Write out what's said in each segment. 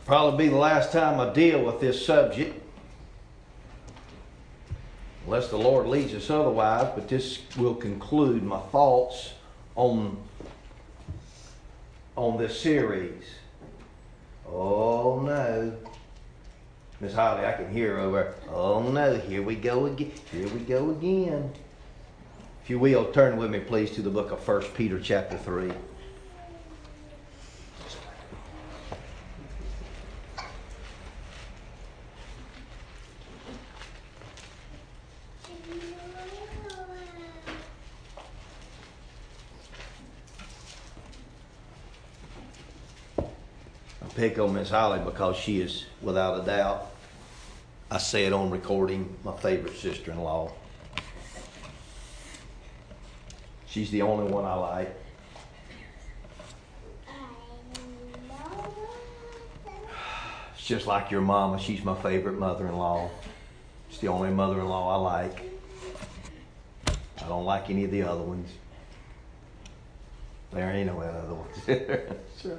Probably be the last time I deal with this subject, unless the Lord leads us otherwise, but this will conclude my thoughts on this series. Oh no. Miss Holly, I can hear her over there. Oh no, here we go again. Here we go again. If you will, turn with me please to the book of 1 Peter chapter 3. Pick on Miss Holly because she is, without a doubt, I say it on recording, my favorite sister-in-law. She's the only one I like. It's just like your mama. She's my favorite mother-in-law. It's the only mother-in-law I like. I don't like any of the other ones. There ain't no other ones. Sure.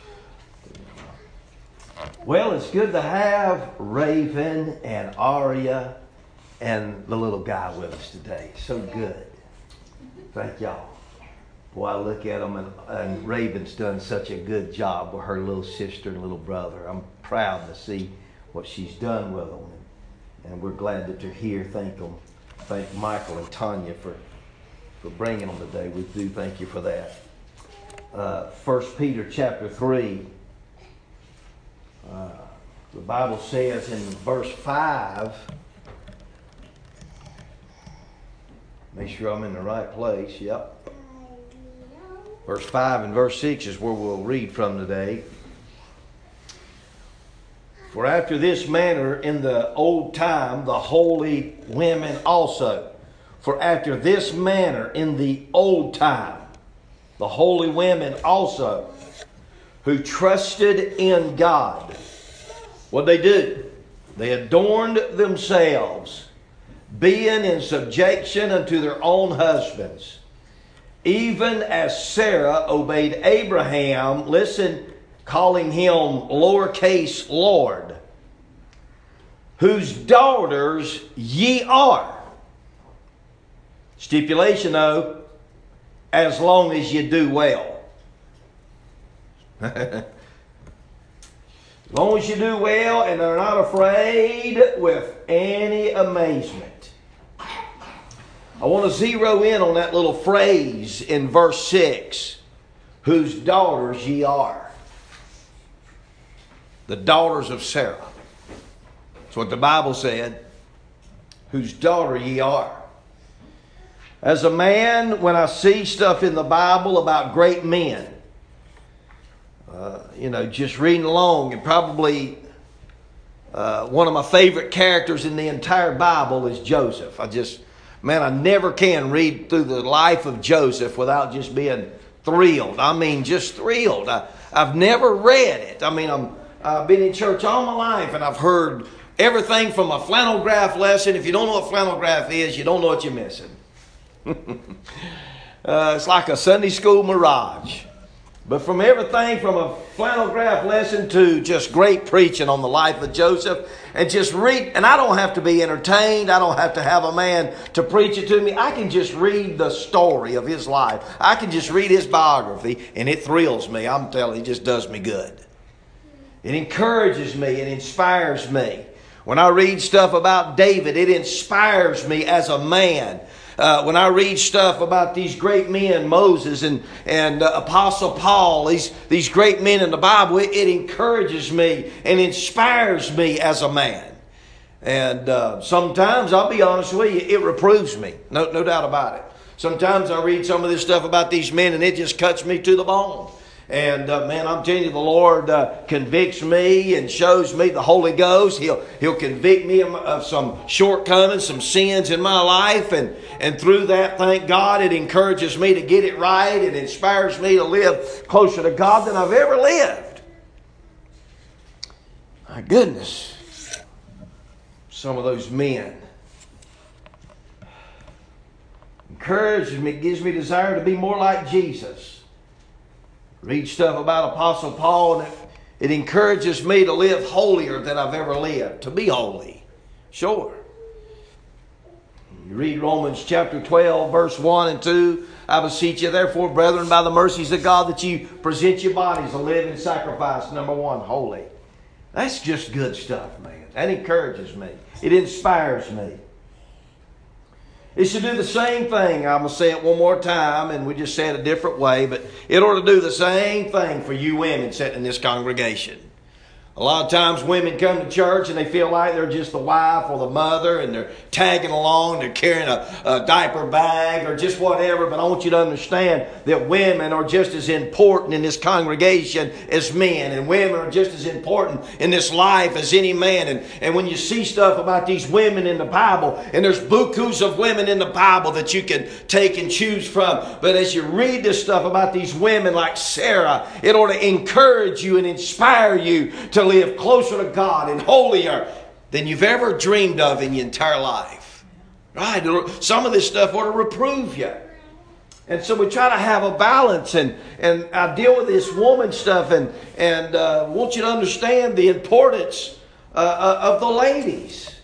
Well, it's good to have Raven and Aria and the little guy with us today. So good. Thank y'all. Boy, I look at them and Raven's done such a good job with her little sister and little brother. I'm proud to see what she's done with them. And we're glad that they're here. Thank Michael and Tanya for bringing them today. We do thank you for that. 1 Peter chapter 3. The Bible says in verse 5, make sure I'm in the right place, yep. Verse 5 and verse 6 is where we'll read from today. For after this manner in the old time, the holy women also. For after this manner in the old time, the holy women also, who trusted in God. What they do? They adorned themselves, being in subjection unto their own husbands, even as Sarah obeyed Abraham, listen, calling him lowercase Lord, whose daughters ye are. Stipulation though, as long as you do well. As long as you do well and are not afraid with any amazement. I want to zero in on that little phrase in verse 6. Whose daughters ye are. The daughters of Sarah. That's what the Bible said. Whose daughter ye are. As a man, when I see stuff in the Bible about great men, just reading along, and probably one of my favorite characters in the entire Bible is Joseph. I never can read through the life of Joseph without just being thrilled. I mean, just thrilled. I've never read it. I've been in church all my life, and I've heard everything from a flannel graph lesson. If you don't know what flannel graph is, you don't know what you're missing. It's like a Sunday school mirage. But from everything from a flannel graph lesson to just great preaching on the life of Joseph, and just read, and I don't have to be entertained. I don't have to have a man to preach it to me. I can just read the story of his life. I can just read his biography, and it thrills me. I'm telling you, it just does me good. It encourages me. It inspires me. When I read stuff about David, it inspires me as a man. When I read stuff about these great men, Moses and Apostle Paul, these great men in the Bible, it encourages me and inspires me as a man. And sometimes, I'll be honest with you, it reproves me. No doubt about it. Sometimes I read some of this stuff about these men and it just cuts me to the bone. And I'm telling you, the Lord convicts me and shows me the Holy Ghost. He'll convict me of some shortcomings, some sins in my life. And through that, thank God, it encourages me to get it right. It inspires me to live closer to God than I've ever lived. My goodness. Some of those men. Encourages me, gives me desire to be more like Jesus. Read stuff about Apostle Paul, and It encourages me to live holier than I've ever lived, to be holy. Sure. You read Romans chapter 12, verse 1 and 2. I beseech you, therefore, brethren, by the mercies of God, that you present your bodies a living sacrifice, number one, holy. That's just good stuff, man. That encourages me. It inspires me. It should do the same thing. I'm going to say it one more time, and we just say it a different way, but it ought to do the same thing for you women sitting in this congregation. A lot of times women come to church and they feel like they're just the wife or the mother, and they're tagging along, they're carrying a diaper bag or just whatever. But I want you to understand that women are just as important in this congregation as men, and women are just as important in this life as any man. And when you see stuff about these women in the Bible, and there's bukus of women in the Bible that you can take and choose from, but as you read this stuff about these women like Sarah, it ought to encourage you and inspire you to live closer to God and holier than you've ever dreamed of in your entire life. Right? Some of this stuff ought to reprove you. And so we try to have a balance, and I deal with this woman stuff, and want you to understand the importance of the ladies.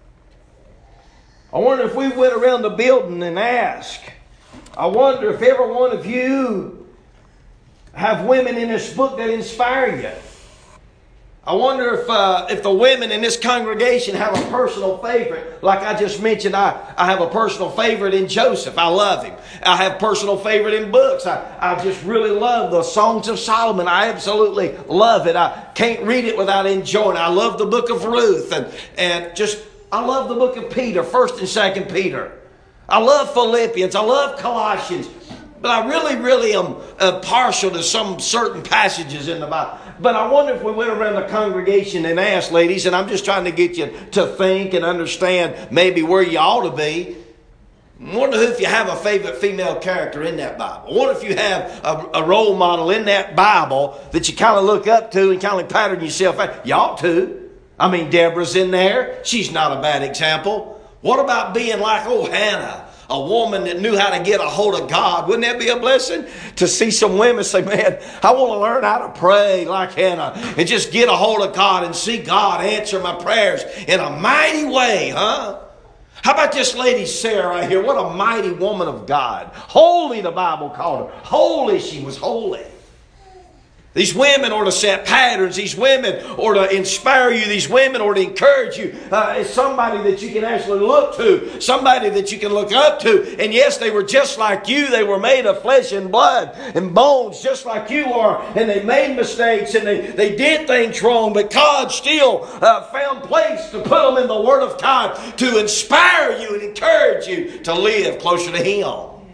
I wonder if we went around the building and asked, I wonder if every one of you have women in this book that inspire you. I wonder if the women in this congregation have a personal favorite. Like I just mentioned, I have a personal favorite in Joseph. I love him. I have personal favorite in books. I just really love the Songs of Solomon. I absolutely love it. I can't read it without enjoying it. I love the book of Ruth, and I love the book of Peter, 1st and 2nd Peter. I love Philippians. I love Colossians. But I really am partial to some certain passages in the Bible. But I wonder if we went around the congregation and asked, ladies, and I'm just trying to get you to think and understand maybe where you ought to be. I wonder if you have a favorite female character in that Bible. I wonder if you have a role model in that Bible that you kind of look up to and kind of pattern yourself after. You ought to. I mean, Deborah's in there. She's not a bad example. What about being like Hannah? A woman that knew how to get a hold of God. Wouldn't that be a blessing? To see some women say, man, I want to learn how to pray like Hannah and just get a hold of God and see God answer my prayers in a mighty way, huh? How about this lady Sarah right here? What a mighty woman of God. Holy, the Bible called her. Holy, she was holy. These women ought to set patterns. These women ought to inspire you. These women ought to encourage you. As somebody that you can actually look to. Somebody that you can look up to. And yes, they were just like you. They were made of flesh and blood and bones just like you are. And they made mistakes and they did things wrong. But God still found place to put them in the Word of God to inspire you and encourage you to live closer to Him.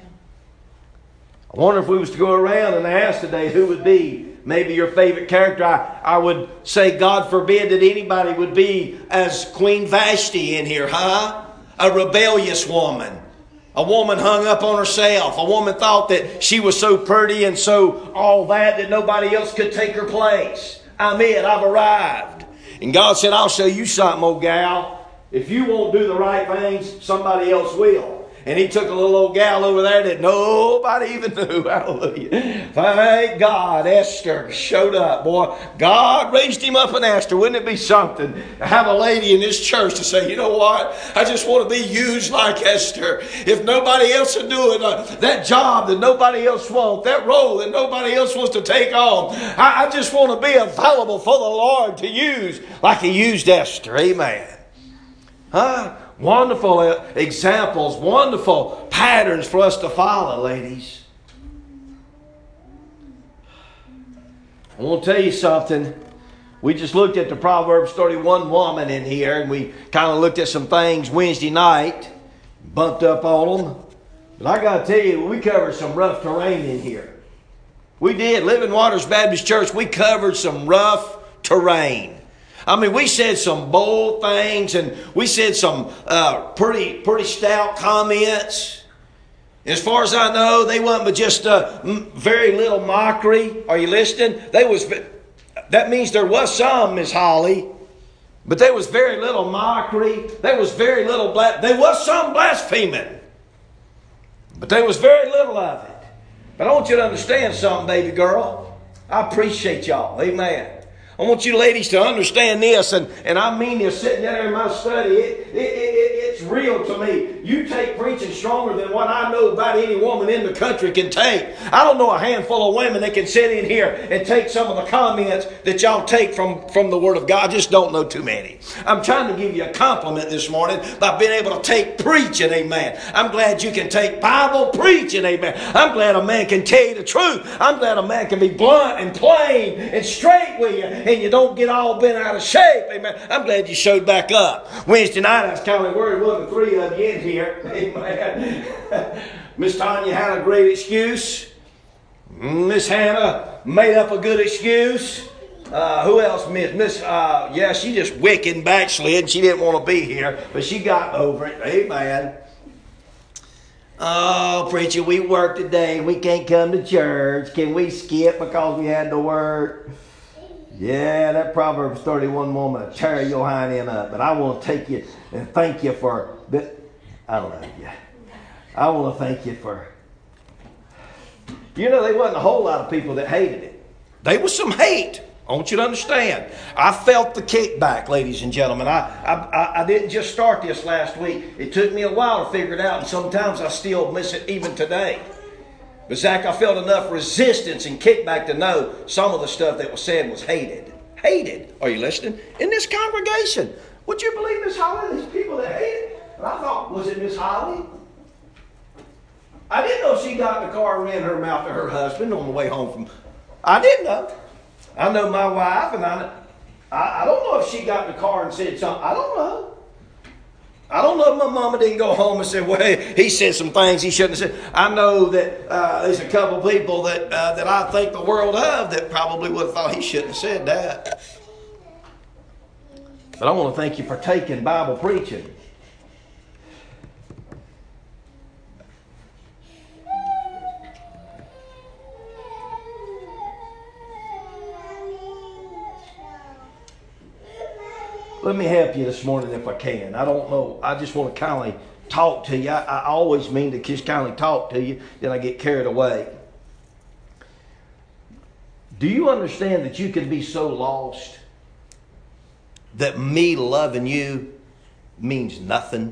I wonder if we was to go around and ask today who would be maybe your favorite character. I would say, God forbid that anybody would be as Queen Vashti in here, huh? A rebellious woman. A woman hung up on herself. A woman thought that she was so pretty and so all that nobody else could take her place. I'm it. I've arrived. And God said, I'll show you something, old gal. If you won't do the right things, somebody else will. And He took a little old gal over there that nobody even knew. Hallelujah. Thank God Esther showed up. Boy, God raised him up and asked her. Wouldn't it be something to have a lady in this church to say, you know what? I just want to be used like Esther. If nobody else is doing that job that nobody else wants, that role that nobody else wants to take on, I just want to be available for the Lord to use like He used Esther. Amen. Huh? Wonderful examples, wonderful patterns for us to follow, ladies. I want to tell you something. We just looked at the Proverbs 31 woman in here, and we kind of looked at some things Wednesday night, bumped up on them. But I got to tell you, we covered some rough terrain in here. We did. Living Waters Baptist Church, we covered some rough terrain. I mean, we said some bold things, and we said some pretty stout comments. As far as I know, they wasn't but just very little mockery. Are you listening? That means there was some, Miss Holly, but there was very little mockery. There was very little there was some blaspheming, but there was very little of it. But I want you to understand something, baby girl. I appreciate y'all. Amen. I want you ladies to understand this, and I mean this sitting there in my study. It's real to me. You take preaching stronger than what I know about any woman in the country can take. I don't know a handful of women that can sit in here and take some of the comments that y'all take from the Word of God. I just don't know too many. I'm trying to give you a compliment this morning by being able to take preaching, amen. I'm glad you can take Bible preaching, amen. I'm glad a man can tell you the truth. I'm glad a man can be blunt and plain and straight with you, and you don't get all bent out of shape, amen. I'm glad you showed back up. Wednesday night, I was kind of worried wasn't the three of you in here, amen. Miss Tanya had a great excuse. Miss Hannah made up a good excuse. Who else? Yeah, she just wicked and backslid. She didn't want to be here, but she got over it. Amen. Oh, preacher, we worked today. We can't come to church. Can we skip because we had to work? Yeah, that Proverbs 31 woman will tear your hind end up. But I want to take you and thank you for that. I love you. I want to thank you for. You know, there wasn't a whole lot of people that hated it. There was some hate. I want you to understand. I felt the kickback, ladies and gentlemen. I didn't just start this last week. It took me a while to figure it out, and sometimes I still miss it even today. But Zach, I felt enough resistance and kickback to know some of the stuff that was said was hated. Hated. Are you listening? In this congregation. Would you believe Miss Holly? These people that hated. And I thought, was it Miss Holly? I didn't know she got in the car and ran her mouth to her husband on the way home from. I didn't know. I know my wife, and I don't know if she got in the car and said something. I don't know. I don't know if my mama didn't go home and say, well, he said some things he shouldn't have said. I know that there's a couple people that I think the world of that probably would have thought he shouldn't have said that. But I want to thank you for taking Bible preaching. Let me help you this morning if I can. I don't know. I just want to kindly talk to you. I always mean to just kindly talk to you. Then I get carried away. Do you understand that you can be so lost that me loving you means nothing?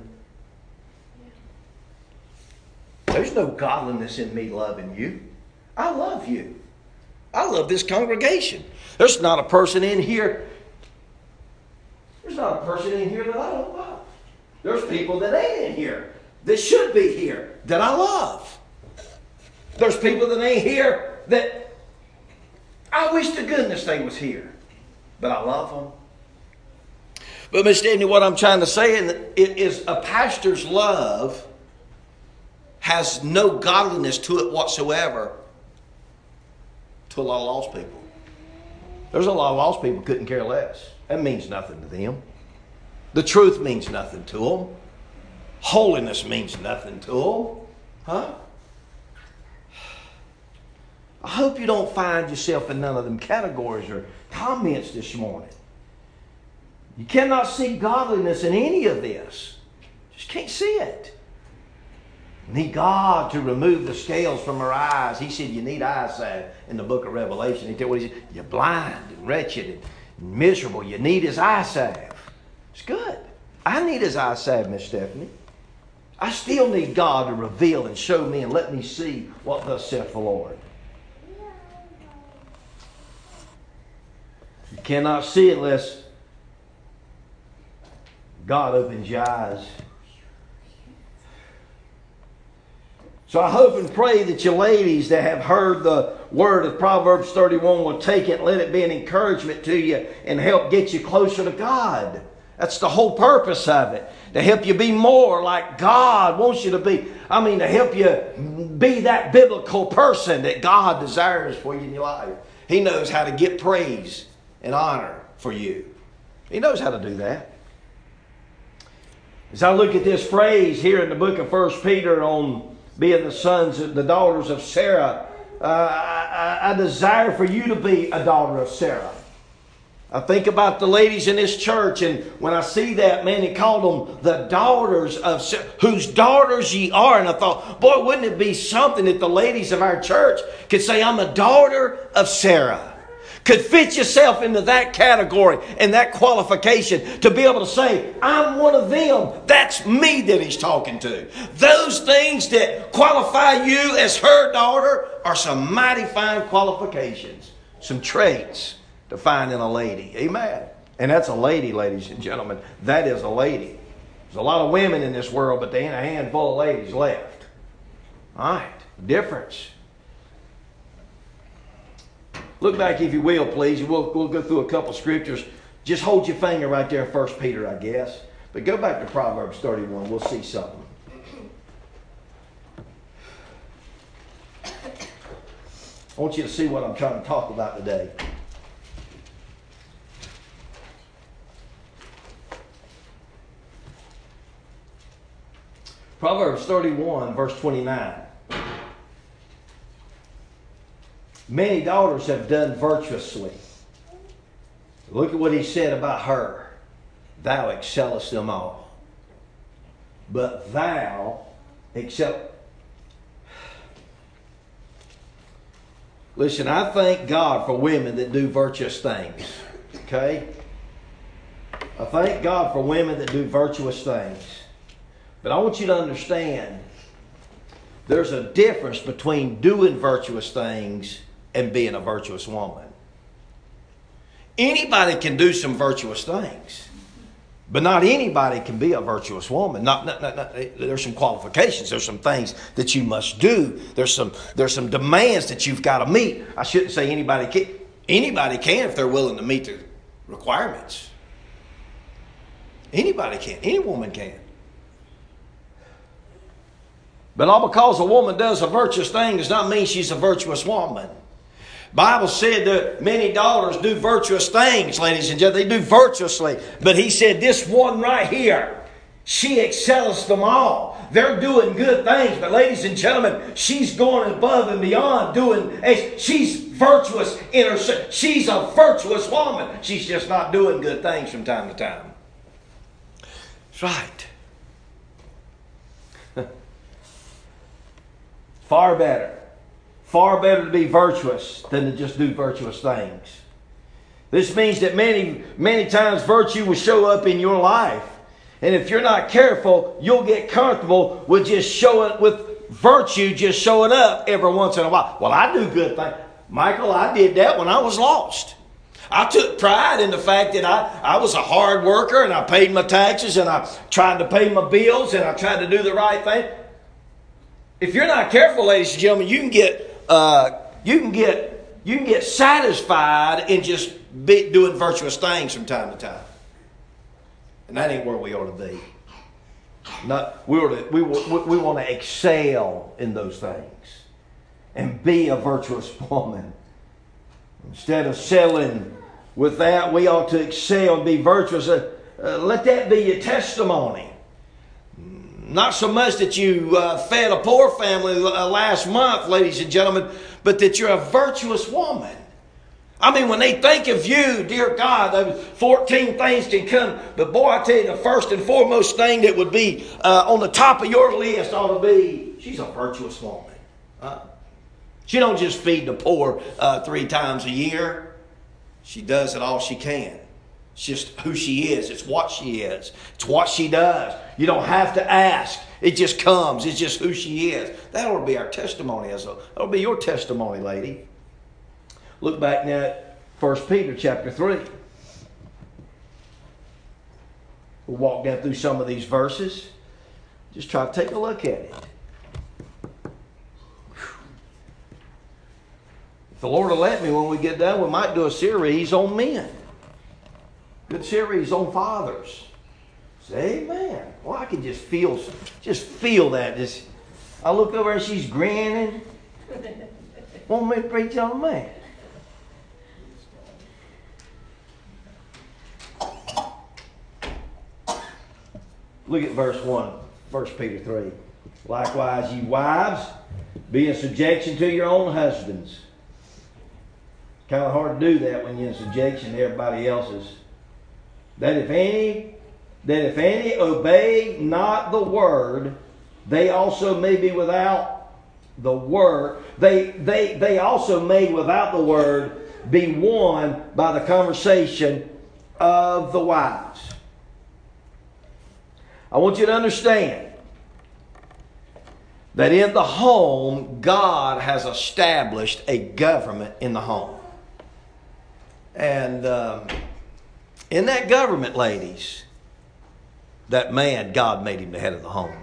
There's no godliness in me loving you. I love you. I love this congregation. There's not a person in here. There's not a person in here that I don't love. There's people that ain't in here that should be here that I love. There's people that ain't here that I wish to goodness they was here, but I love them. But Miss Stephanie, what I'm trying to say is a pastor's love has no godliness to it whatsoever to a lot of lost people. There's a lot of lost people couldn't care less. That means nothing to them. The truth means nothing to them. Holiness means nothing to them. Huh? I hope you don't find yourself in none of them categories or comments this morning. You cannot see godliness in any of this. Just can't see it. You need God to remove the scales from our eyes. He said you need eyesight in the book of Revelation. He said what he said. You're blind and wretched and miserable. You need his eye salve. It's good. I need his eye salve, Miss Stephanie. I still need God to reveal and show me and let me see what thus saith the Lord. You cannot see it unless God opens your eyes. So I hope and pray that you ladies that have heard the word of Proverbs 31 will take it, let it be an encouragement to you and help get you closer to God. That's the whole purpose of it. To help you be more like God wants you to be. I mean, to help you be that biblical person that God desires for you in your life. He knows how to get praise and honor for you. He knows how to do that. As I look at this phrase here in the book of 1 Peter on being the daughters of Sarah, I desire for you to be a daughter of Sarah. I think about the ladies in this church, and when I see that, man, he called them the daughters of Sarah, whose daughters ye are. And I thought, boy, wouldn't it be something that the ladies of our church could say, I'm a daughter of Sarah. could fit yourself into that category and that qualification to be able to say, I'm one of them. That's me that he's talking to. Those things that qualify you as her daughter are some mighty fine qualifications, some traits to find in a lady. Amen. And that's a lady, ladies and gentlemen. That is a lady. There's a lot of women in this world, but there ain't a handful of ladies left. All right. Difference. Look back, if you will, please. We'll go through a couple scriptures. Just hold your finger right there in 1 Peter, I guess. But go back to Proverbs 31. We'll see something. I want you to see what I'm trying to talk about today. Proverbs 31, verse 29. Many daughters have done virtuously. Look at what he said about her. Thou excellest them all. But thou excel. Listen, I thank God for women that do virtuous things. Okay? I thank God for women that do virtuous things. But I want you to understand, there's a difference between doing virtuous things and being a virtuous woman. Anybody can do some virtuous things, but not anybody can be a virtuous woman. There's some qualifications. There's some things that you must do. There's some demands that you've got to meet. I shouldn't say anybody can. Anybody can if they're willing to meet the requirements. Anybody can. Any woman can. But all because a woman does a virtuous thing does not mean she's a virtuous woman. Bible said that many daughters do virtuous things, ladies and gentlemen. They do virtuously. But he said this one right here, she excels them all. They're doing good things. But ladies and gentlemen, she's going above and beyond doing. She's virtuous in her. She's a virtuous woman. She's just not doing good things from time to time. That's right. Far better. Far better to be virtuous than to just do virtuous things. This means that many times virtue will show up in your life. And if you're not careful, you'll get comfortable with with virtue just showing up every once in a while. Well, I do good things. Michael, I did that when I was lost. I took pride in the fact that I was a hard worker and I paid my taxes and I tried to pay my bills and I tried to do the right thing. If you're not careful, ladies and gentlemen, you can get satisfied in just doing virtuous things from time to time, and that ain't where we ought to be. We want to excel in those things and be a virtuous woman. Instead of settling with that, we ought to excel and be virtuous. Let that be your testimony. Not so much that you fed a poor family last month, ladies and gentlemen, but that you're a virtuous woman. I mean, when they think of you, dear God, those 14 things can come. But boy, I tell you, the first and foremost thing that would be on the top of your list ought to be, she's a virtuous woman. She don't just feed the poor 3 times a year. She does it all she can. It's just who she is. It's what she is. It's what she does. You don't have to ask. It just comes. It's just who she is. That ought to be our testimony. That'll be your testimony, lady. Look back now at 1 Peter chapter 3. We'll walk down through some of these verses. Just try to take a look at it. If the Lord will let me, when we get done, we might do a series on men. Good series on fathers. Say amen. Well, I can just feel that. I look over and she's grinning. Want me to preach on a man. Look at verse 1, 1 Peter 3. Likewise, ye wives, be in subjection to your own husbands. Kind of hard to do that when you're in subjection to everybody else's. That if any obey not the word, they also may be without the word. They also may without the word be won by the conversation of the wise. I want you to understand that in the home, God has established a government in the home. And in that government, ladies, that man, God made him the head of the home.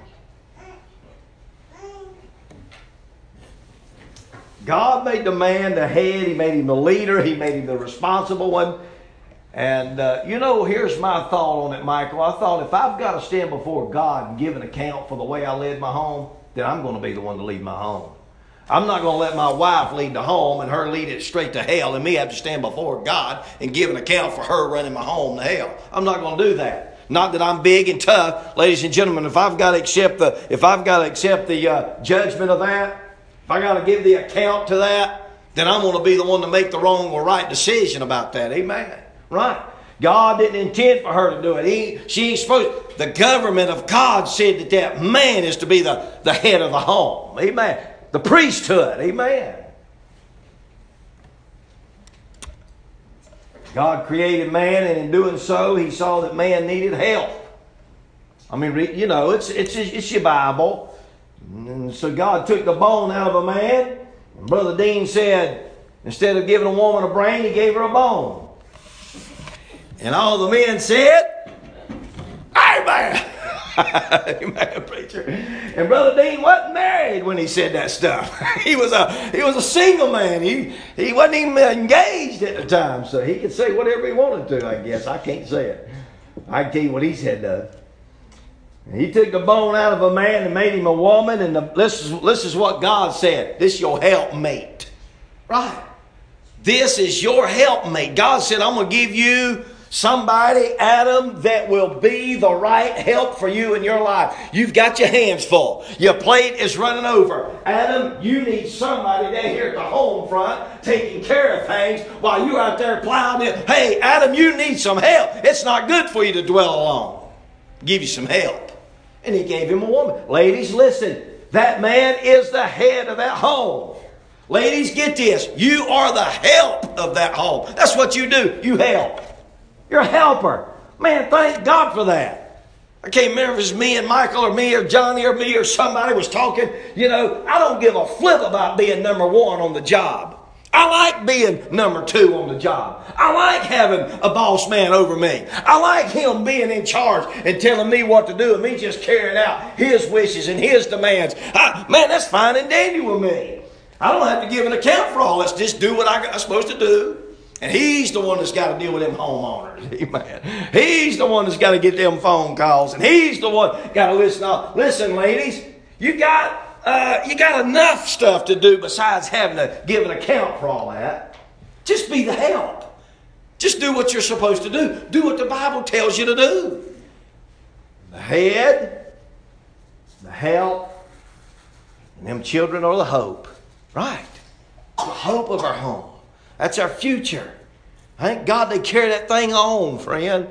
God made the man the head. He made him the leader. He made him the responsible one. And, here's my thought on it, Michael. I thought if I've got to stand before God and give an account for the way I led my home, then I'm going to be the one to lead my home. I'm not going to let my wife lead the home and her lead it straight to hell and me have to stand before God and give an account for her running my home to hell. I'm not going to do that. Not that I'm big and tough. Ladies and gentlemen, if I've got to accept the judgment of that, if I got to give the account to that, then I'm going to be the one to make the wrong or right decision about that. Amen. Right. God didn't intend for her to do it. She ain't supposed. The government of God said that man is to be the head of the home. Amen. The priesthood. Amen. God created man, and in doing so, He saw that man needed help. I mean, it's your Bible. And so God took the bone out of a man. And Brother Dean said, instead of giving a woman a brain, He gave her a bone. And all the men said, Amen. Amen, preacher. And Brother Dean wasn't married when he said that stuff. He was a single man. He wasn't even engaged at the time, so he could say whatever he wanted to, I guess. I can't say it. I can tell you what he said, though. He took the bone out of a man and made him a woman, and this is what God said. This is your helpmate. Right. This is your helpmate. God said, I'm going to give you somebody, Adam, that will be the right help for you in your life. You've got your hands full. Your plate is running over. Adam, you need somebody down here at the home front taking care of things while you're out there plowing it. Hey, Adam, you need some help. It's not good for you to dwell alone. Give you some help. And He gave him a woman. Ladies, listen. That man is the head of that home. Ladies, get this. You are the help of that home. That's what you do. You help. You're a helper. Man, thank God for that. I can't remember if it's me and Michael or me or Johnny or me or somebody was talking. I don't give a flip about being number one on the job. I like being number two on the job. I like having a boss man over me. I like him being in charge and telling me what to do and me just carrying out his wishes and his demands. Man, that's fine and dandy with me. I don't have to give an account for all this. Just do what I'm supposed to do. And He's the one that's got to deal with them homeowners. Amen. He's the one that's got to get them phone calls. And He's the one got to listen. Listen, ladies, you got enough stuff to do besides having to give an account for all that. Just be the help. Just do what you're supposed to do. Do what the Bible tells you to do. The head, the help, and them children are the hope. Right. The hope of our home. That's our future. Thank God they carry that thing on, friend.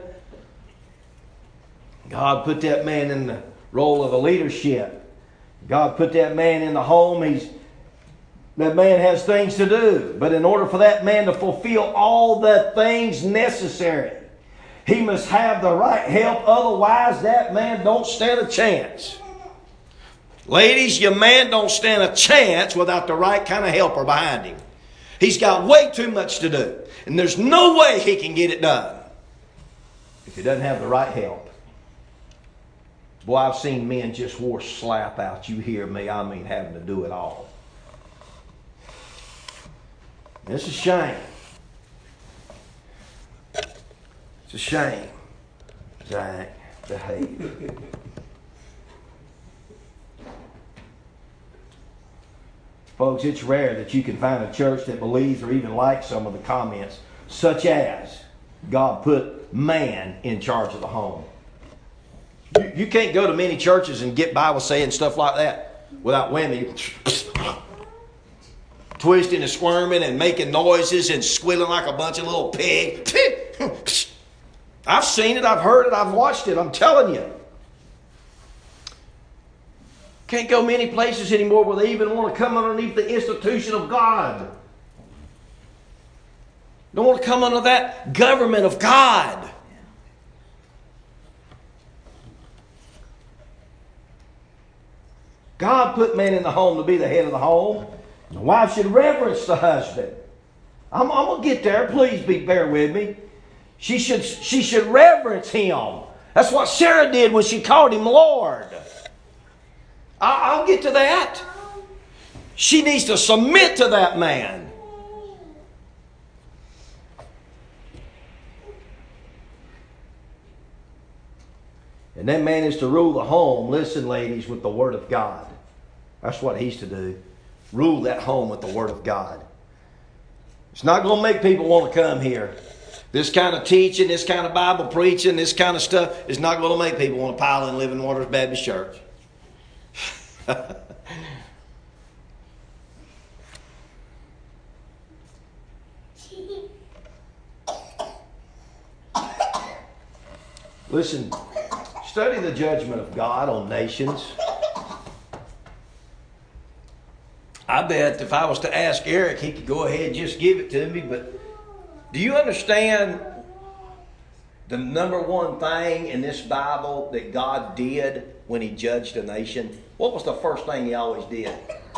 God put that man in the role of a leadership. God put that man in the home. That man has things to do. But in order for that man to fulfill all the things necessary, he must have the right help. Otherwise, that man don't stand a chance. Ladies, your man don't stand a chance without the right kind of helper behind him. He's got way too much to do. And there's no way he can get it done if he doesn't have the right help. Boy, I've seen men just wore slap out. You hear me? I mean, having to do it all. It's a shame. It's a shame. Zach, behave. Folks, it's rare that you can find a church that believes or even likes some of the comments, such as God put man in charge of the home. You can't go to many churches and get Bible saying stuff like that without women twisting and squirming and making noises and squealing like a bunch of little pigs. I've seen it, I've heard it, I've watched it, I'm telling you. Can't go many places anymore where they even want to come underneath the institution of God. Don't want to come under that government of God. God put man in the home to be the head of the home. The wife should reverence the husband. I'm going to get there. Please bear with me. She should reverence him. That's what Sarah did when she called him Lord. I'll get to that. She needs to submit to that man. And that man is to rule the home, listen ladies, with the Word of God. That's what he's to do. Rule that home with the Word of God. It's not going to make people want to come here. This kind of teaching, this kind of Bible preaching, this kind of stuff is not going to make people want to pile in Living Waters Baptist Church. Listen, study the judgment of God on nations. I bet if I was to ask Eric, he could go ahead and just give it to me. But do you understand the number one thing in this Bible that God did when He judged a nation? What was the first thing He always did?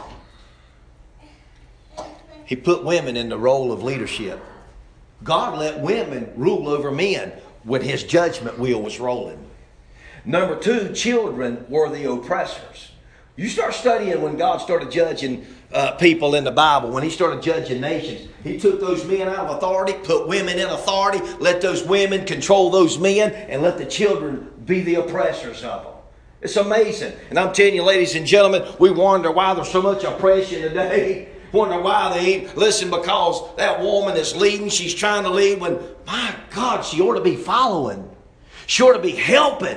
He put women in the role of leadership. God let women rule over men when His judgment wheel was rolling. Number two, children were the oppressors. You start studying when God started judging people in the Bible, when He started judging nations, He took those men out of authority, put women in authority, let those women control those men, and let the children be the oppressors of them. It's amazing. And I'm telling you, ladies and gentlemen, we wonder why there's so much oppression today. Wonder why they ain't. Listen, because that woman is leading, she's trying to lead when, my God, she ought to be following. She ought to be helping.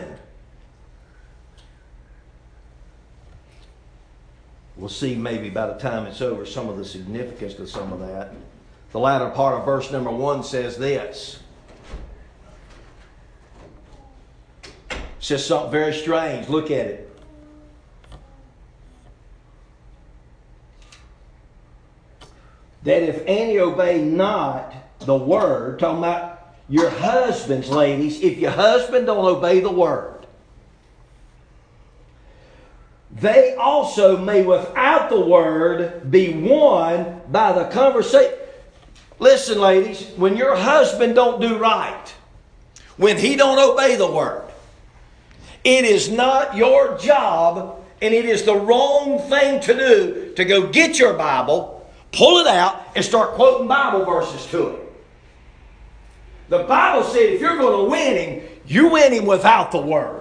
We'll see maybe by the time it's over some of the significance of some of that. The latter part of verse number 1 says this. It says something very strange. Look at it. That if any obey not the word, talking about your husbands, ladies, if your husband don't obey the word, they also may without the word be won by the conversation. Listen, ladies, when your husband don't do right, when he don't obey the word, it is not your job and it is the wrong thing to do to go get your Bible, pull it out, and start quoting Bible verses to him. The Bible said if you're going to win him, you win him without the word.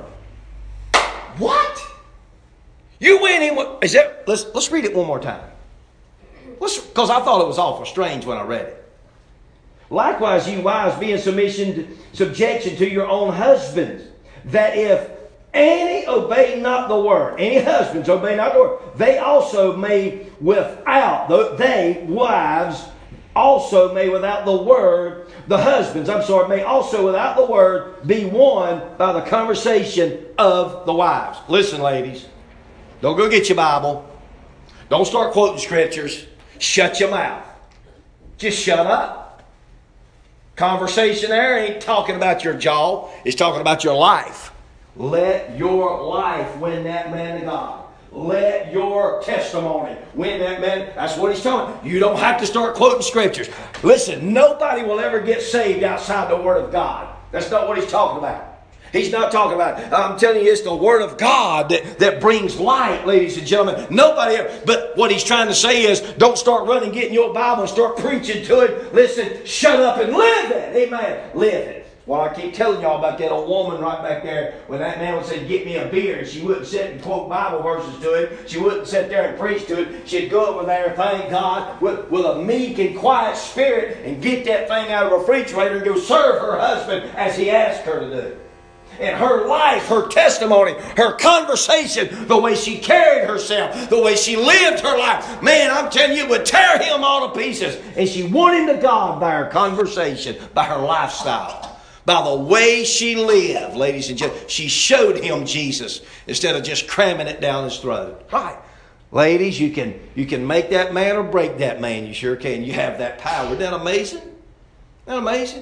What? You win him with... Let's read it one more time. Because I thought it was awful strange when I read it. Likewise, you wives, be in subjection to your own husbands, that if any obey not the word, any husbands obey not the word, they also may without, wives, also may without the word, the husbands, may also without the word be won by the conversation of the wives. Listen, ladies, don't go get your Bible. Don't start quoting scriptures. Shut your mouth. Just shut up. Conversation there ain't talking about your jaw. It's talking about your life. Let your life win that man to God. Let your testimony win that man. That's what he's telling you. You don't have to start quoting scriptures. Listen, nobody will ever get saved outside the Word of God. That's not what he's talking about. He's not talking about, I'm telling you, it's the Word of God that brings light, ladies and gentlemen. Nobody ever. But what he's trying to say is, don't start running, getting your Bible and start preaching to it. Listen, shut up and live it. Amen. Live it. Well, I keep telling y'all about that old woman right back there when that man would say, get me a beer, and she wouldn't sit and quote Bible verses to it. She wouldn't sit there and preach to it. She'd go over there, thank God, with a meek and quiet spirit and get that thing out of a refrigerator and go serve her husband as he asked her to do. And her life, her testimony, her conversation, the way she carried herself, the way she lived her life, man, I'm telling you, it would tear him all to pieces. And she won him to God by her conversation, by her lifestyle, by the way she lived, ladies and gentlemen. She showed him Jesus instead of just cramming it down his throat. Right. Ladies, you can make that man or break that man. You sure can. You have that power. Isn't that amazing? Isn't that amazing?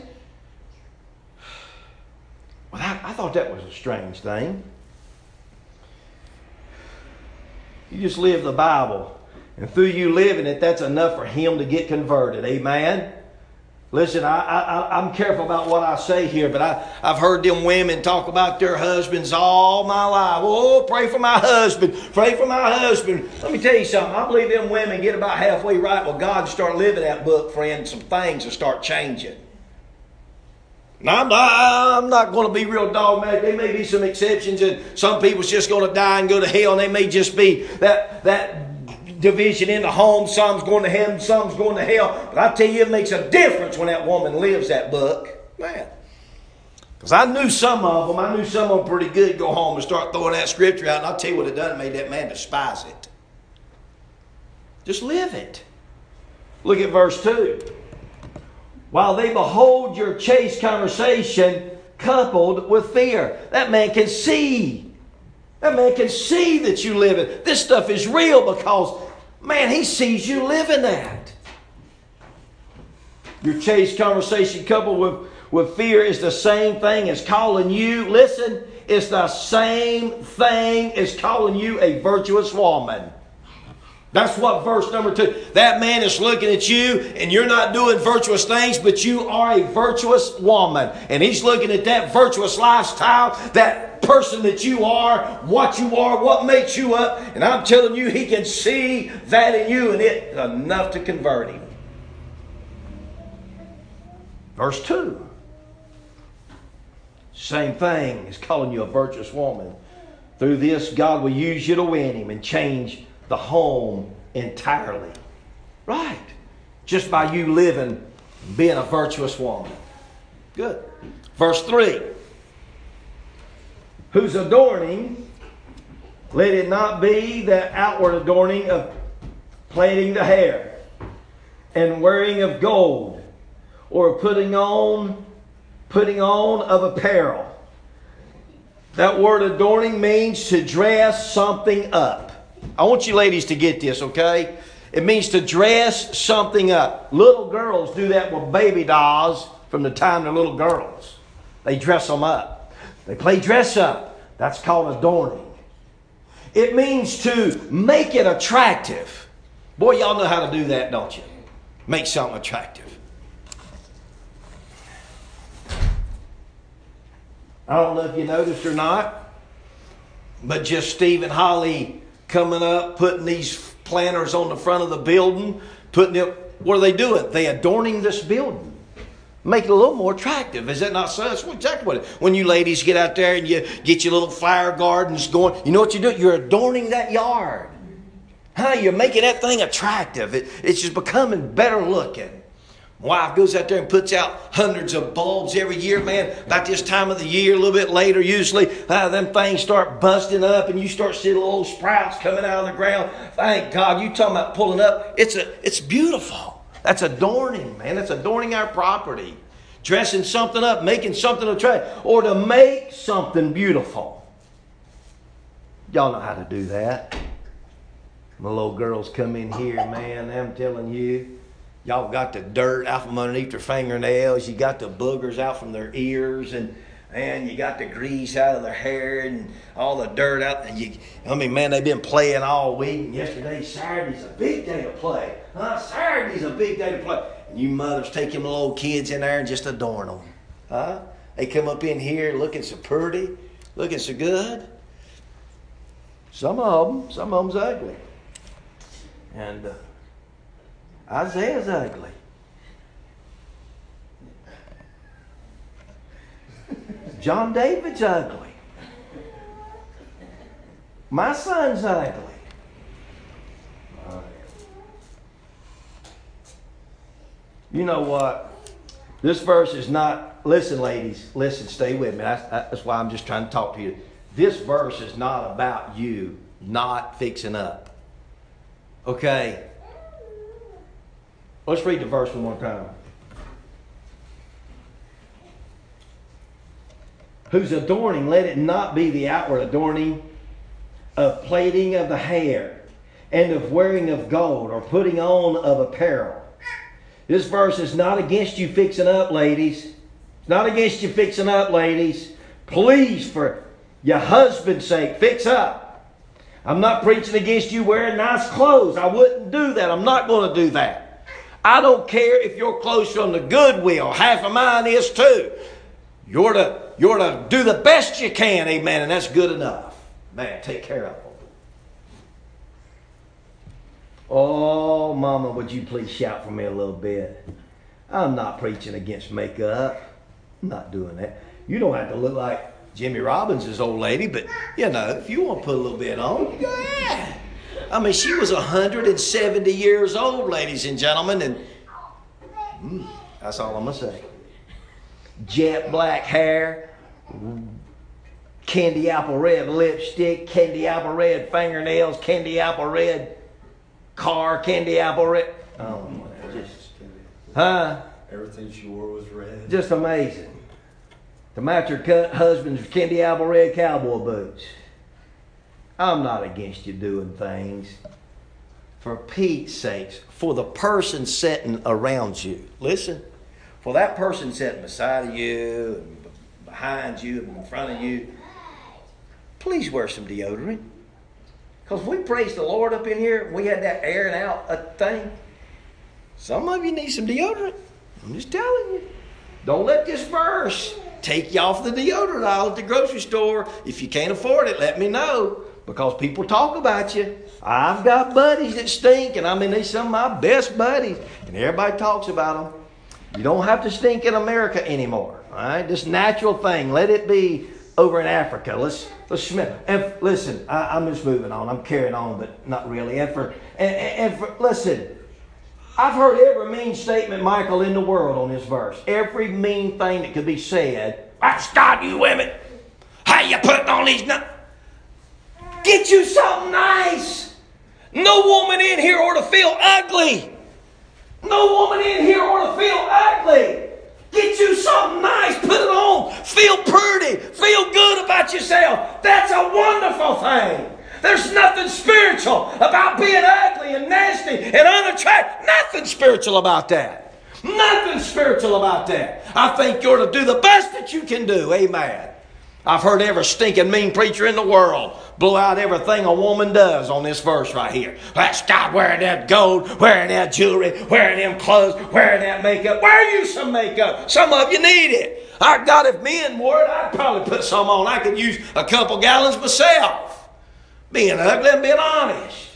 Well, I thought that was a strange thing. You just live the Bible, and through you living it, that's enough for Him to get converted. Amen? Listen, I'm careful about what I say here, but I've heard them women talk about their husbands all my life. Oh, pray for my husband. Pray for my husband. Let me tell you something. I believe them women get about halfway right. Well, God, start living that book, friend. Some things will start changing. Now, I'm not going to be real dogmatic. There may be some exceptions, and some people's just going to die and go to hell, and they may just be that division in the home. Some's going to heaven, some's going to hell. But I tell you, it makes a difference when that woman lives that book. Man. Because I knew some of them. I knew some of them pretty good go home and start throwing that scripture out. And I'll tell you what it done. It made that man despise it. Just live it. Look at verse 2. While they behold your chaste conversation coupled with fear. That man can see. That man can see that you live it. This stuff is real because, man, he sees you living that. Your chaste conversation coupled with fear is the same thing as calling you, listen, it's the same thing as calling you a virtuous woman. That's what verse number 2. That man is looking at you and you're not doing virtuous things, but you are a virtuous woman. And he's looking at that virtuous lifestyle, that person that you are, what makes you up. And I'm telling you, he can see that in you, and it's enough to convert him. Verse 2. Same thing as calling you a virtuous woman. Through this, God will use you to win him and change the home entirely. Right. Just by you living, being a virtuous woman. Good. Verse 3. Whose adorning, let it not be the outward adorning of plaiting the hair and wearing of gold or putting on of apparel. That word adorning means to dress something up. I want you ladies to get this, okay? It means to dress something up. Little girls do that with baby dolls from the time they're little girls. They dress them up. They play dress up. That's called adorning. It means to make it attractive. Boy, y'all know how to do that, don't you? Make something attractive. I don't know if you noticed or not, but just Steve and Holly coming up, putting these planters on the front of the building, what are they doing? They're adorning this building. Make it a little more attractive. Is that not so? That's exactly what it is. When you ladies get out there and you get your little flower gardens going, you know what you do? You're adorning that yard. You're making that thing attractive. It's just becoming better looking. Wife goes out there and puts out hundreds of bulbs every year, man. About this time of the year, a little bit later usually, them things start busting up and you start seeing little sprouts coming out of the ground. Thank God, you talking about pulling up. It's beautiful. That's adorning, man. That's adorning our property. Dressing something up, making something attractive, or to make something beautiful. Y'all know how to do that. My little girls come in here, man, I'm telling you. Y'all got the dirt out from underneath their fingernails. You got the boogers out from their ears. And you got the grease out of their hair and all the dirt out. And man, they've been playing all week. And yesterday, Saturday's a big day to play. Saturday's a big day to play. And you mothers take them little kids in there and just adorn them. They come up in here looking so pretty, looking so good. Some of them's ugly. And Isaiah's ugly. John David's ugly. My son's ugly. You know what? This verse is not... Listen, ladies. Listen, stay with me. That's why I'm just trying to talk to you. This verse is not about you not fixing up. Okay? Let's read the verse one more time. Whose adorning, let it not be the outward adorning of plaiting of the hair and of wearing of gold or putting on of apparel. This verse is not against you fixing up, ladies. It's not against you fixing up, ladies. Please, for your husband's sake, fix up. I'm not preaching against you wearing nice clothes. I wouldn't do that. I'm not going to do that. I don't care if your clothes from the Goodwill. Half of mine is too. You're to do the best you can, amen, and that's good enough. Man, take care of them. Oh, Mama, would you please shout for me a little bit? I'm not preaching against makeup. I'm not doing that. You don't have to look like Jimmy Robbins' old lady, but, you know, if you want to put a little bit on, you go ahead. I mean, she was 170 years old, ladies and gentlemen, and that's all I'm going to say. Jet black hair, candy apple red lipstick, candy apple red fingernails, candy apple red car, candy apple red. Oh, Everything she wore was red. Just amazing. To match her husband's candy apple red cowboy boots. I'm not against you doing things. For Pete's sakes, for the person sitting around you. Listen, for that person sitting beside of you, and behind you, and in front of you, please wear some deodorant. Because we praise the Lord up in here, we had that airing out thing. Some of you need some deodorant. I'm just telling you. Don't let this verse take you off the deodorant aisle at the grocery store. If you can't afford it, let me know. Because people talk about you. I've got buddies that stink, and I mean, they're some of my best buddies. And everybody talks about them. You don't have to stink in America anymore. All right? This natural thing. Let it be over in Africa. Let's smell. And listen, I'm just moving on. I'm carrying on, but not really. Listen, I've heard every mean statement, Michael, in the world on this verse. Every mean thing that could be said. That's God, you women. How you putting on these? Get you something nice. No woman in here ought to feel ugly. No woman in here ought to feel ugly. Get you something nice. Put it on. Feel pretty. Feel good about yourself. That's a wonderful thing. There's nothing spiritual about being ugly and nasty and unattractive. Nothing spiritual about that. Nothing spiritual about that. I think you're to do the best that you can do. Amen. I've heard every stinking mean preacher in the world blow out everything a woman does on this verse right here. That's God wearing that gold, wearing that jewelry, wearing them clothes, wearing that makeup. Wear you some makeup. Some of you need it. God, if men wore it, I'd probably put some on. I could use a couple gallons myself. Being ugly and being honest.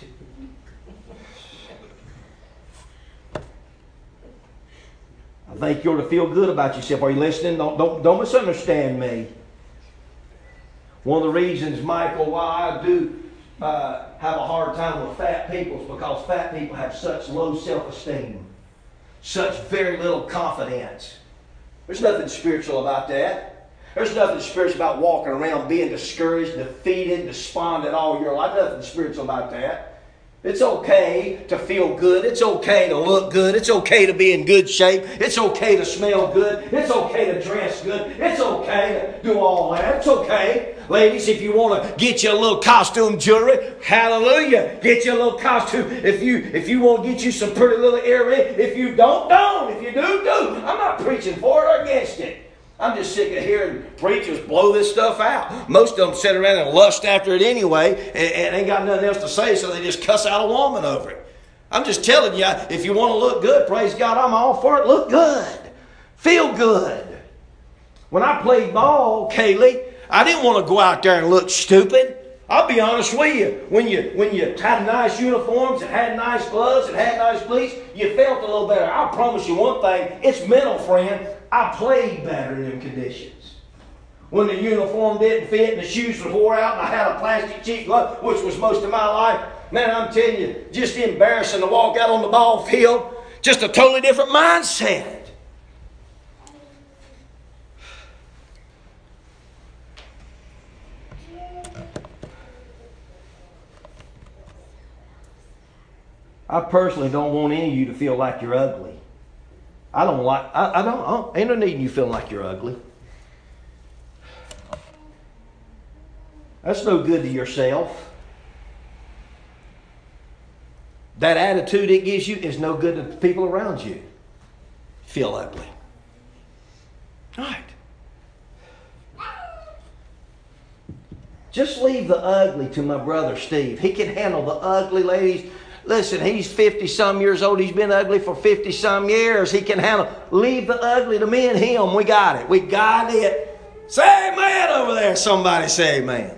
I think you ought to feel good about yourself. Are you listening? Don't misunderstand me. One of the reasons, Michael, why I do have a hard time with fat people is because fat people have such low self-esteem, such very little confidence. There's nothing spiritual about that. There's nothing spiritual about walking around being discouraged, defeated, despondent all your life. Nothing spiritual about that. It's okay to feel good. It's okay to look good. It's okay to be in good shape. It's okay to smell good. It's okay to dress good. It's okay to do all that. It's okay. Ladies, if you want to get you a little costume jewelry, hallelujah. Get you a little costume. If you want to get you some pretty little earrings, if you don't. If you do, do. I'm not preaching for it or against it. I'm just sick of hearing preachers blow this stuff out. Most of them sit around and lust after it anyway and ain't got nothing else to say, so they just cuss out a woman over it. I'm just telling you, if you want to look good, praise God, I'm all for it. Look good. Feel good. When I played ball, Kaylee, I didn't want to go out there and look stupid. I'll be honest with you. When you had nice uniforms and had nice gloves and had nice cleats, you felt a little better. I promise you one thing, it's mental, friend. I played better in them conditions. When the uniform didn't fit and the shoes were wore out and I had a plastic cheap glove, which was most of my life, man, I'm telling you, just embarrassing to walk out on the ball field. Just a totally different mindset. I personally don't want any of you to feel like you're ugly. I ain't no need in you feeling like you're ugly. That's no good to yourself. That attitude it gives you is no good to the people around you. feel ugly. Right. Just leave the ugly to my brother Steve. He can handle the ugly, ladies. Listen, he's 50-some years old. He's been ugly for 50-some years. He can handle. Leave the ugly to me and him. We got it. We got it. Say amen over there. Somebody say amen.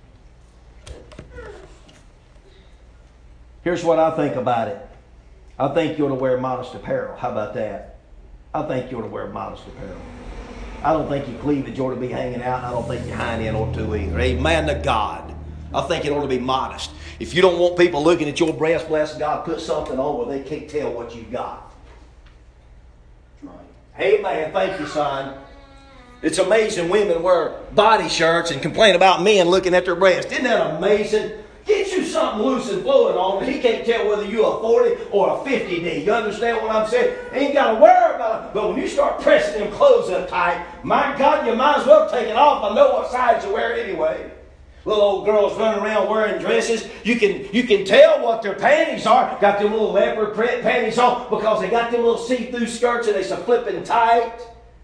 Here's what I think about it. I think you ought to wear modest apparel. How about that? I think you ought to wear modest apparel. I don't think your cleavage ought to be hanging out. I don't think your hind end ought to either. Amen to God. I think it ought to be modest. If you don't want people looking at your breast, bless God, put something on where they can't tell what you've got. Right. Amen. Thank you, son. It's amazing women wear body shirts and complain about men looking at their breasts. Isn't that amazing? Get you something loose and flowing on, and he can't tell whether you're a 40 or a 50D. You understand what I'm saying? Ain't got to worry about it. But when you start pressing them clothes up tight, my God, you might as well take it off. I know what size you wear anyway. Little old girls running around wearing dresses. You can tell what their panties are. Got them little leopard print panties on because they got them little see-through skirts and they're so flipping tight.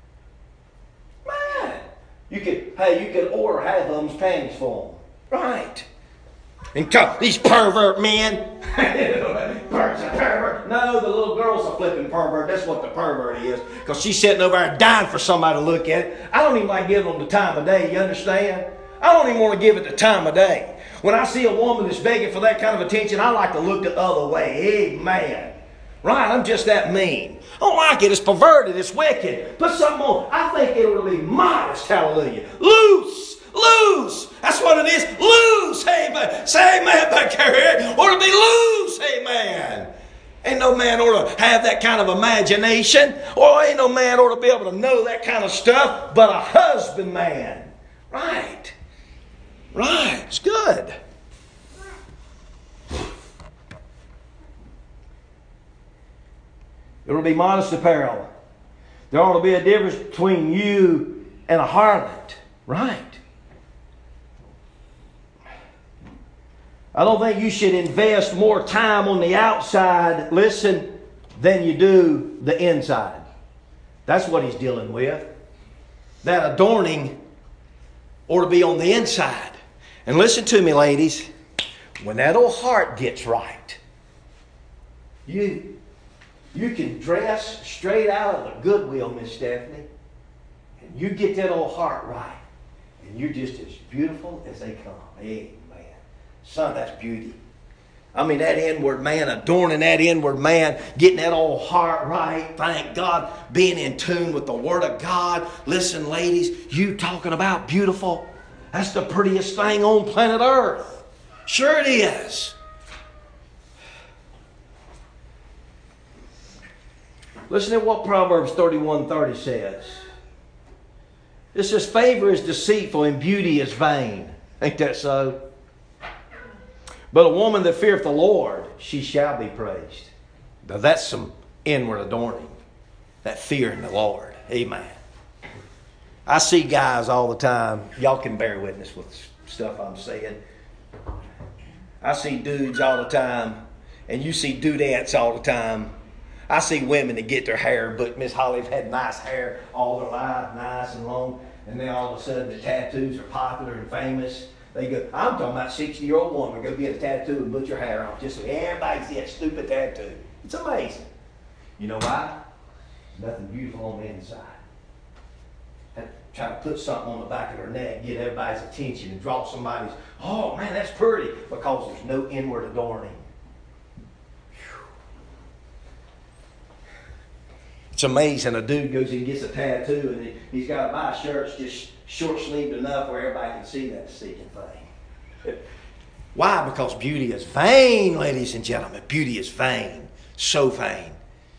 Man, you could order half of them's panties for them. Right. And these pervert men. Pervert. No, the little girl's a flipping pervert. That's what the pervert is. Because she's sitting over there dying for somebody to look at it. I don't even like giving them the time of day. You understand? I don't even want to give it the time of day. When I see a woman that's begging for that kind of attention, I like to look the other way. Amen. Right? I'm just that mean. I don't like it. It's perverted. It's wicked. Put something on. I think it ought to be modest. Hallelujah. Loose. That's what it is. Loose. Amen. Say amen back there. Ought to be loose. Amen. Ain't no man ought to have that kind of imagination. Or ain't no man ought to be able to know that kind of stuff but a husband man. Right. It's good. It will be modest apparel. There ought to be a difference between you and a harlot. Right. I don't think you should invest more time on the outside, listen, than you do the inside. That's what he's dealing with. That adorning ought to be on the inside. And listen to me, ladies. When that old heart gets right, you can dress straight out of the Goodwill, Miss Stephanie, and you get that old heart right, and you're just as beautiful as they come. Amen. Son, that's beauty. I mean, that inward man, adorning that inward man, getting that old heart right, thank God, being in tune with the Word of God. Listen, ladies, you talking about beautiful, that's the prettiest thing on planet Earth. Sure it is. Listen to what Proverbs 31:30 says. It says, favor is deceitful and beauty is vain. Ain't that so? But a woman that feareth the Lord, she shall be praised. Now that's some inward adorning. That fear in the Lord. Amen. I see guys all the time. Y'all can bear witness with stuff I'm saying. I see dudes all the time. And you see dudettes all the time. I see women that get their hair, but Miss Holly's had nice hair all their life, nice and long. And then all of a sudden the tattoos are popular and famous. They go, I'm talking about 60-year-old woman, go get a tattoo and put your hair off. Just so everybody see that stupid tattoo. It's amazing. You know why? Nothing beautiful on the inside. Try to put something on the back of their neck, get everybody's attention and draw somebody's, oh man, that's pretty, because there's no inward adorning. It's amazing. A dude goes and gets a tattoo and he's got to buy shirts just short-sleeved enough where everybody can see that stinking thing. Why? Because beauty is vain, ladies and gentlemen. Beauty is vain. So vain.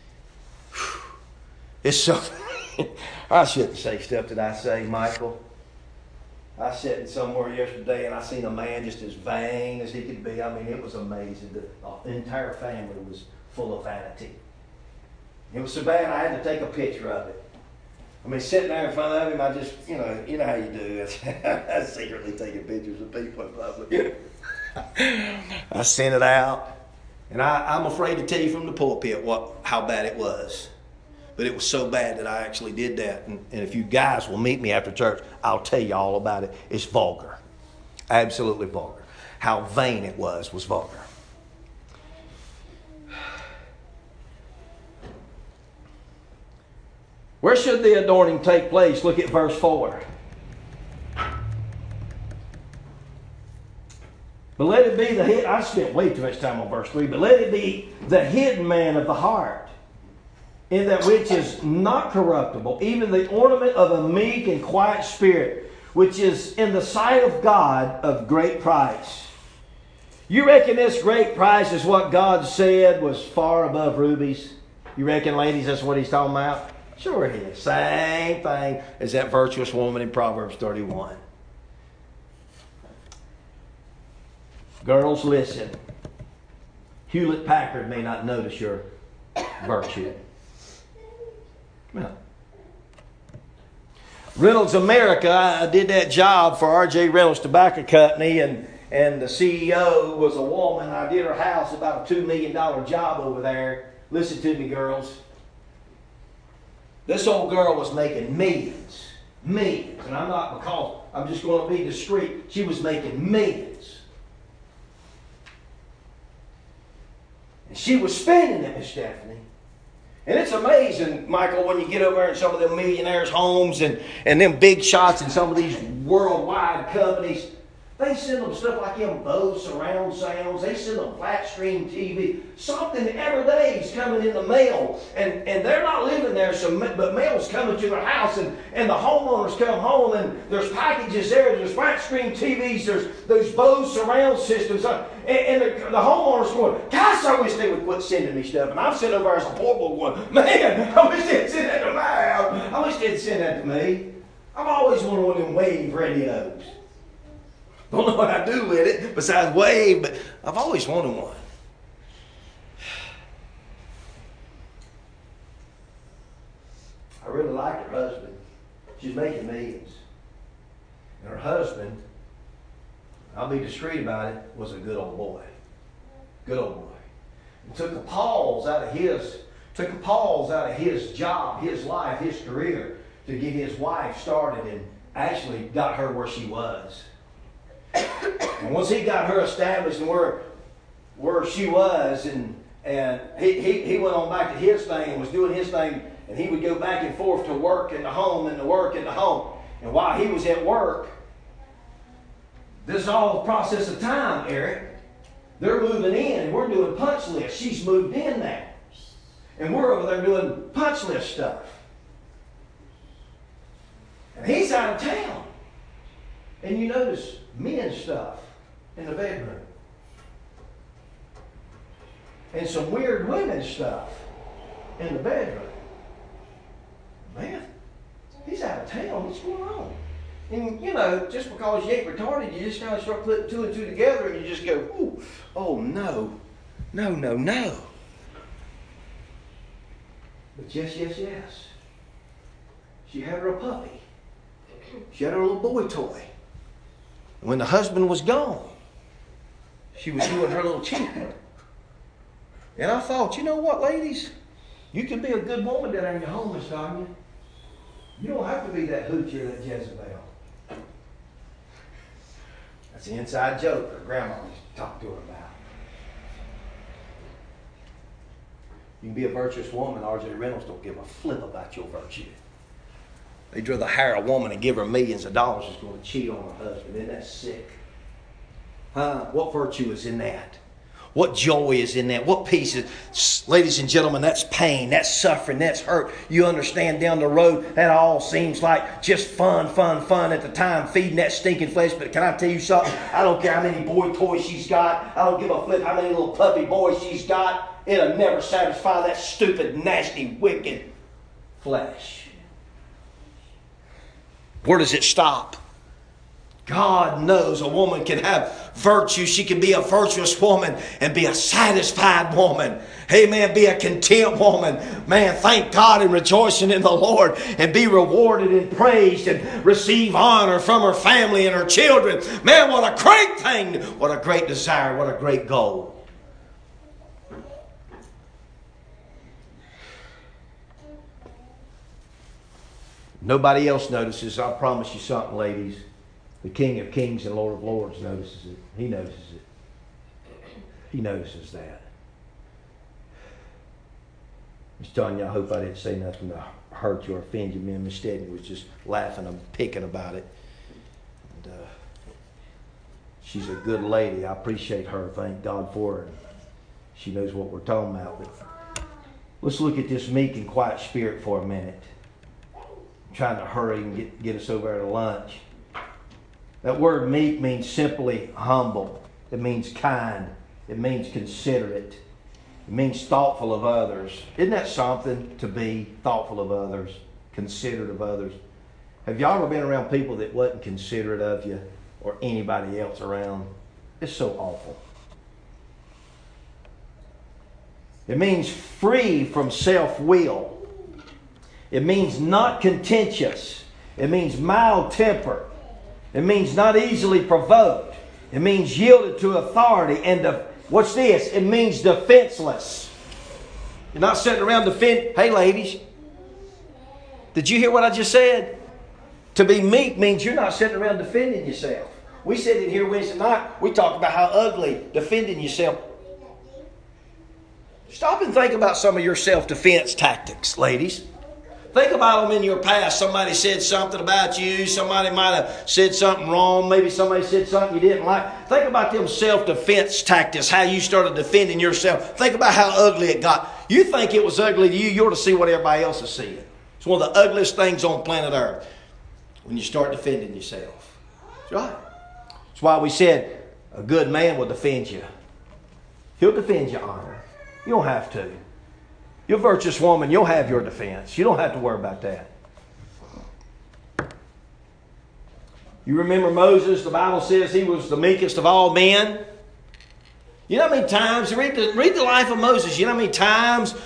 It's so vain. I shouldn't say stuff that I say, Michael. I was sitting somewhere yesterday and I seen a man just as vain as he could be. I mean, it was amazing. The entire family was full of vanity. It was so bad I had to take a picture of it. I mean, sitting there in front of him, I just, you know how you do. I secretly taking pictures of people in public. I sent it out. And I'm afraid to tell you from the pulpit how bad it was. But it was so bad that I actually did that. And if you guys will meet me after church, I'll tell you all about it. It's vulgar. Absolutely vulgar. How vain it was vulgar. Where should the adorning take place? Look at verse 4. But let it be the hidden. I spent way too much time on verse 3. But let it be the hidden man of the heart, in that which is not corruptible, even the ornament of a meek and quiet spirit, which is in the sight of God of great price. You reckon this great price is what God said was far above rubies? You reckon, ladies, that's what he's talking about? Sure it is. Same thing as that virtuous woman in Proverbs 31. Girls, listen. Hewlett Packard may not notice your virtue. Come on. Reynolds America, I did that job for R.J. Reynolds Tobacco Company, and the CEO was a woman. I did her house, about a $2 million job over there. Listen to me, girls. This old girl was making millions. Millions. And I'm just going to be discreet. She was making millions. And she was spending it, Miss Stephanie. And it's amazing, Michael, when you get over there in some of them millionaires' homes and them big shots in some of these worldwide companies. They send them stuff like them Bose surround sounds. They send them flat screen TV. Something every day is coming in the mail. And they're not living there, but mail's coming to their house. And the homeowners come home and there's packages there. There's flat screen TVs. There's those Bose surround systems. And the homeowners going, gosh, I wish they would quit sending me stuff. And I'm sitting over there as a horrible one. Man, I wish they'd send that to my house. I wish they'd send that to me. I've always wanted one of them wave radios. Don't know what I do with it besides wave, but I've always wanted one. I really liked her husband. She's making millions. And her husband, I'll be discreet about it, was a good old boy. Good old boy. And took a pause out of his job, his life, his career to get his wife started and actually got her where she was. And once he got her established and where she was, and he went on back to his thing and was doing his thing, and he would go back and forth to work in the home and to work in the home. And while he was at work, this is all a process of time, Eric. They're moving in and we're doing punch lists. She's moved in now. And we're over there doing punch list stuff. And he's out of town. And you notice men's stuff in the bedroom. And some weird women's stuff in the bedroom. Man, he's out of town. What's going on? And, just because you ain't retarded, you just kind of start putting two and two together and you just go, ooh, oh, no. No, no, no. But yes. She had her a puppy. She had her little boy toy. When the husband was gone, she was doing her little cheating. And I thought, you know what, ladies? You can be a good woman down there in your home, Miss Tanya. You don't have to be that hoochie or that Jezebel. That's the inside joke her grandma used to talk to her about. You can be a virtuous woman. R.J. Reynolds don't give a flip about your virtue. They'd rather hire a woman and give her millions of dollars who's going to cheat on her husband. Isn't that sick? Huh? What virtue is in that? What joy is in that? What peace is? Ladies and gentlemen, that's pain, that's suffering, that's hurt. You understand down the road, that all seems like just fun at the time, feeding that stinking flesh. But can I tell you something? I don't care how many boy toys she's got. I don't give a flip how many little puppy boys she's got. It'll never satisfy that stupid, nasty, wicked flesh. Where does it stop? God knows a woman can have virtue. She can be a virtuous woman and be a satisfied woman. Amen. Be a content woman. Man, thank God and rejoicing in the Lord and be rewarded and praised and receive honor from her family and her children. Man, what a great thing. What a great desire. What a great goal. Nobody else notices. I promise you something, ladies. The King of Kings and Lord of Lords notices it. He notices it. He notices that. Miss Tanya, I hope I didn't say nothing to hurt you or offend you. Me and Miss Steady was just laughing and picking about it. And, she's a good lady. I appreciate her. Thank God for her. And she knows what we're talking about. But let's look at this meek and quiet spirit for a minute. I'm trying to hurry and get us over to lunch. That word meek means simply humble. It means kind. It means considerate. It means thoughtful of others. Isn't that something, to be thoughtful of others, considerate of others? Have y'all ever been around people that wasn't considerate of you or anybody else around? It's so awful. It means free from self-will. It means not contentious. It means mild temper. It means not easily provoked. It means yielded to authority and what's this? It means defenseless. You're not sitting around Hey, ladies. Did you hear what I just said? To be meek means you're not sitting around defending yourself. We sit in here Wednesday night. We talk about how ugly defending yourself. Stop and think about some of your self-defense tactics, ladies. Think about them in your past. Somebody said something about you. Somebody might have said something wrong. Maybe somebody said something you didn't like. Think about them self-defense tactics, how you started defending yourself. Think about how ugly it got. You think it was ugly to you, you ought to see what everybody else is seeing. It's one of the ugliest things on planet Earth when you start defending yourself. That's right. That's why we said a good man will defend you. He'll defend your honor. You don't have to. You're a virtuous woman, you'll have your defense. You don't have to worry about that. You remember Moses, the Bible says he was the meekest of all men. You know how many times, read the life of Moses, you know how many times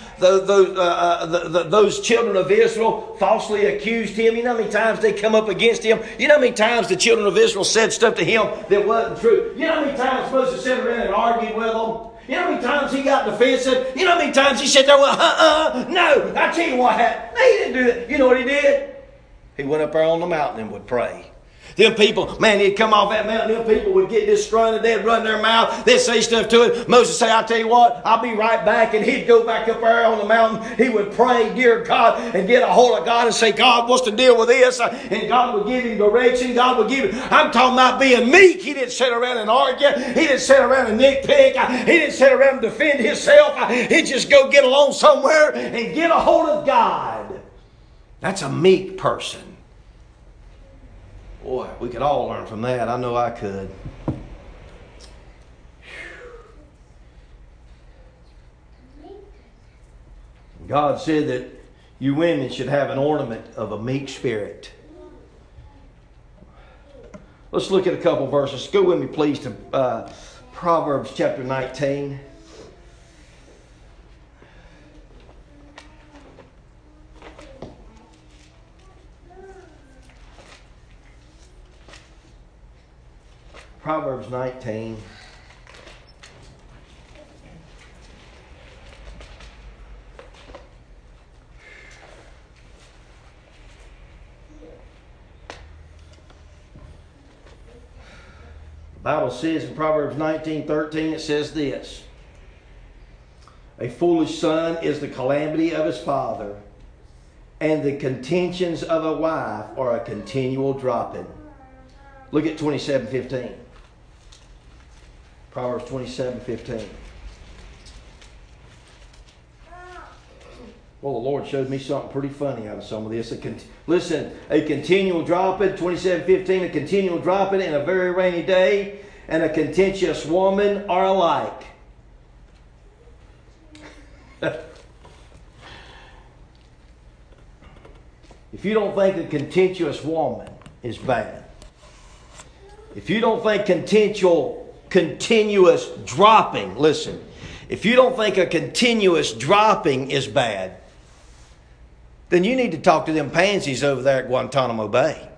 those children of Israel falsely accused him? You know how many times they come up against him? You know how many times the children of Israel said stuff to him that wasn't true? You know how many times Moses sat around and argued with them? You know how many times he got defensive? You know how many times he said there, no, I tell you what happened. He didn't do that. You know what he did? He went up there on the mountain and would pray. Them people, man, he'd come off that mountain. Them people would get disgruntled. They'd run their mouth. They'd say stuff to it. Moses say, I'll tell you what, I'll be right back. And he'd go back up there on the mountain. He would pray, dear God, and get a hold of God and say, God, what's the deal with this? And God would give him direction. God would give him. I'm talking about being meek. He didn't sit around and argue. He didn't sit around and nitpick. He didn't sit around and defend himself. He'd just go get along somewhere and get a hold of God. That's a meek person. Boy, we could all learn from that. I know I could. God said that you women should have an ornament of a meek spirit. Let's look at a couple verses. Go with me, please, to Proverbs chapter 19. Proverbs 19. The Bible says in Proverbs 19:13, it says this: a foolish son is the calamity of his father, and the contentions of a wife are a continual dropping. Look at 27:15. Proverbs 27:15. Well, the Lord showed me something pretty funny out of some of this. Listen, a continual dropping, 27:15, a continual dropping in a very rainy day, and a contentious woman are alike. If you don't think a contentious woman is bad, if you don't think continuous dropping, listen, if you don't think a continuous dropping is bad, then you need to talk to them pansies over there at Guantanamo Bay.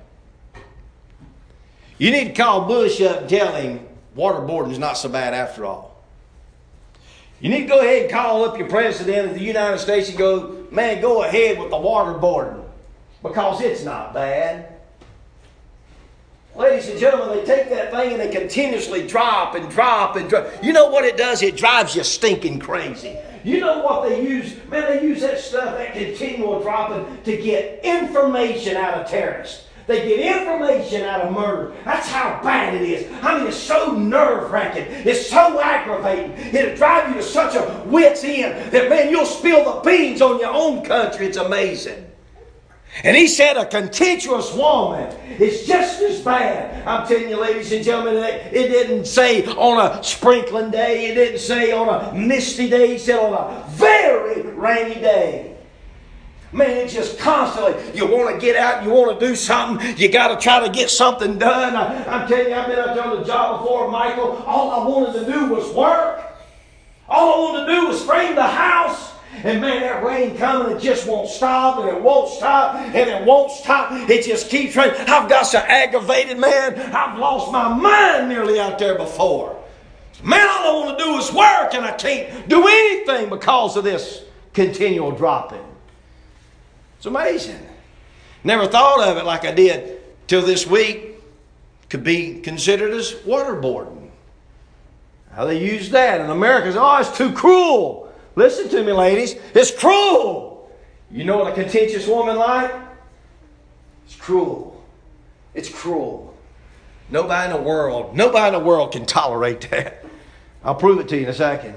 You need to call Bush up and tell him waterboarding is not so bad after all. You need to go ahead and call up your president of the United States and go, man, go ahead with the waterboarding. because it's not bad. Ladies and gentlemen, they take that thing and they continuously drop and drop and drop. You know what it does? It drives you stinking crazy. You know what they use? Man, they use that stuff, that continual dropping, to get information out of terrorists. They get information out of murder. That's how bad it is. I mean, it's so nerve-wracking. It's so aggravating. It'll drive you to such a wit's end that, man, you'll spill the beans on your own country. It's amazing. And he said a contentious woman is just as bad. I'm telling you, ladies and gentlemen, it didn't say on a sprinkling day. It didn't say on a misty day. He said on a very rainy day. Man, it's just constantly, you want to get out, you want to do something, you got to try to get something done. I'm telling you, I've been out there on the job before, Michael. All I wanted to do was work. All I wanted to do was frame the house. And man, that rain coming, it just won't stop, and it won't stop, and it won't stop. It just keeps raining. I've got so aggravated, man. I've lost my mind nearly out there before. Man, all I want to do is work, and I can't do anything because of this continual dropping. It's amazing. Never thought of it like I did till this week. Could be considered as waterboarding. How they use that in America. Oh, it's too cruel. Listen to me, ladies. It's cruel. You know what a contentious woman like? It's cruel. It's cruel. Nobody in the world can tolerate that. I'll prove it to you in a second.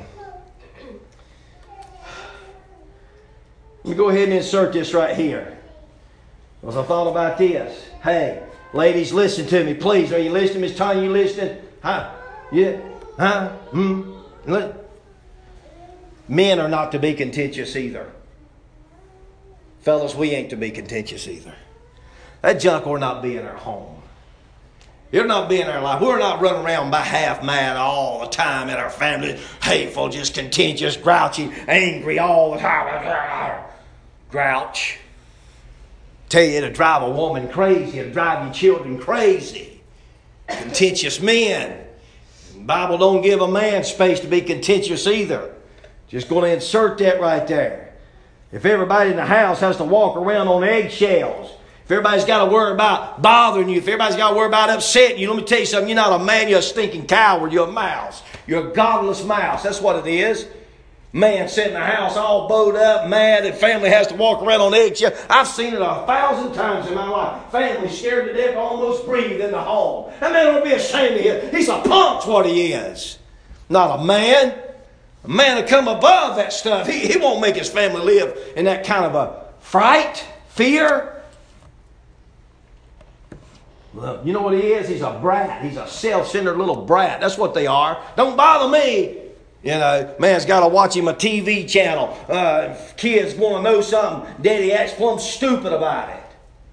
Let me go ahead and insert this right here. Because I thought about this. Hey, ladies, listen to me, please. Are you listening, Miss Tanya? You listening? Huh? Yeah? Huh? Listen. Men are not to be contentious either. Fellas, we ain't to be contentious either. That junk will not be in our home. It'll not be in our life. We're not running around by half mad all the time in our family. Hateful, just contentious, grouchy, angry all the time. Grouch. Tell you, it'll drive a woman crazy. It'll drive your children crazy. Contentious men. The Bible don't give a man space to be contentious either. Just going to insert that right there. If everybody in the house has to walk around on eggshells, if everybody's got to worry about bothering you, if everybody's got to worry about upsetting you, let me tell you something. You're not a man, you're a stinking coward. You're a mouse. You're a godless mouse. That's what it is. Man sitting in the house all bowed up, mad, and family has to walk around on eggshells. I've seen it 1,000 times in my life. Family scared to death, almost breathe in the home. That man don't be ashamed of him. He's a punk's what he is. Not a man. A man will come above that stuff. He won't make his family live in that kind of a fright, fear. Well, you know what he is? He's a brat. He's a self-centered little brat. That's what they are. Don't bother me. You know, man's got to watch him a TV channel. Kids want to know something. Daddy acts plumb stupid about it.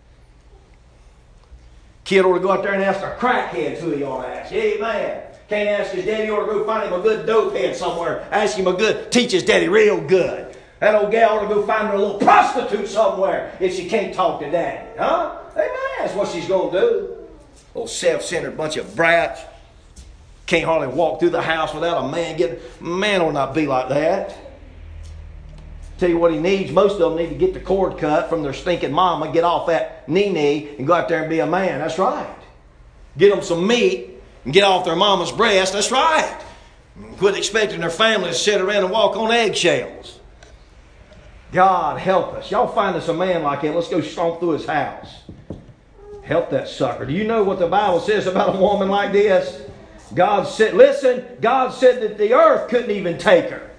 Kid ought to go out there and ask the crackheads who he ought to ask. Amen. Can't ask his daddy, ought to go find him a good dope head somewhere. Ask him teach his daddy real good. That old gal ought to go find her a little prostitute somewhere if she can't talk to daddy. Huh? Amen. That's what she's going to do. Little self-centered bunch of brats. Can't hardly walk through the house without a man getting... Man will not be like that. Tell you what he needs. Most of them need to get the cord cut from their stinking mama, get off that knee, and go out there and be a man. That's right. Get them some meat and get off their mama's breast. That's right. Quit expecting their family to sit around and walk on eggshells. God help us. Y'all find us a man like him. Let's go stomp through his house. Help that sucker. Do you know what the Bible says about a woman like this? God said, listen, God said that the earth couldn't even take her.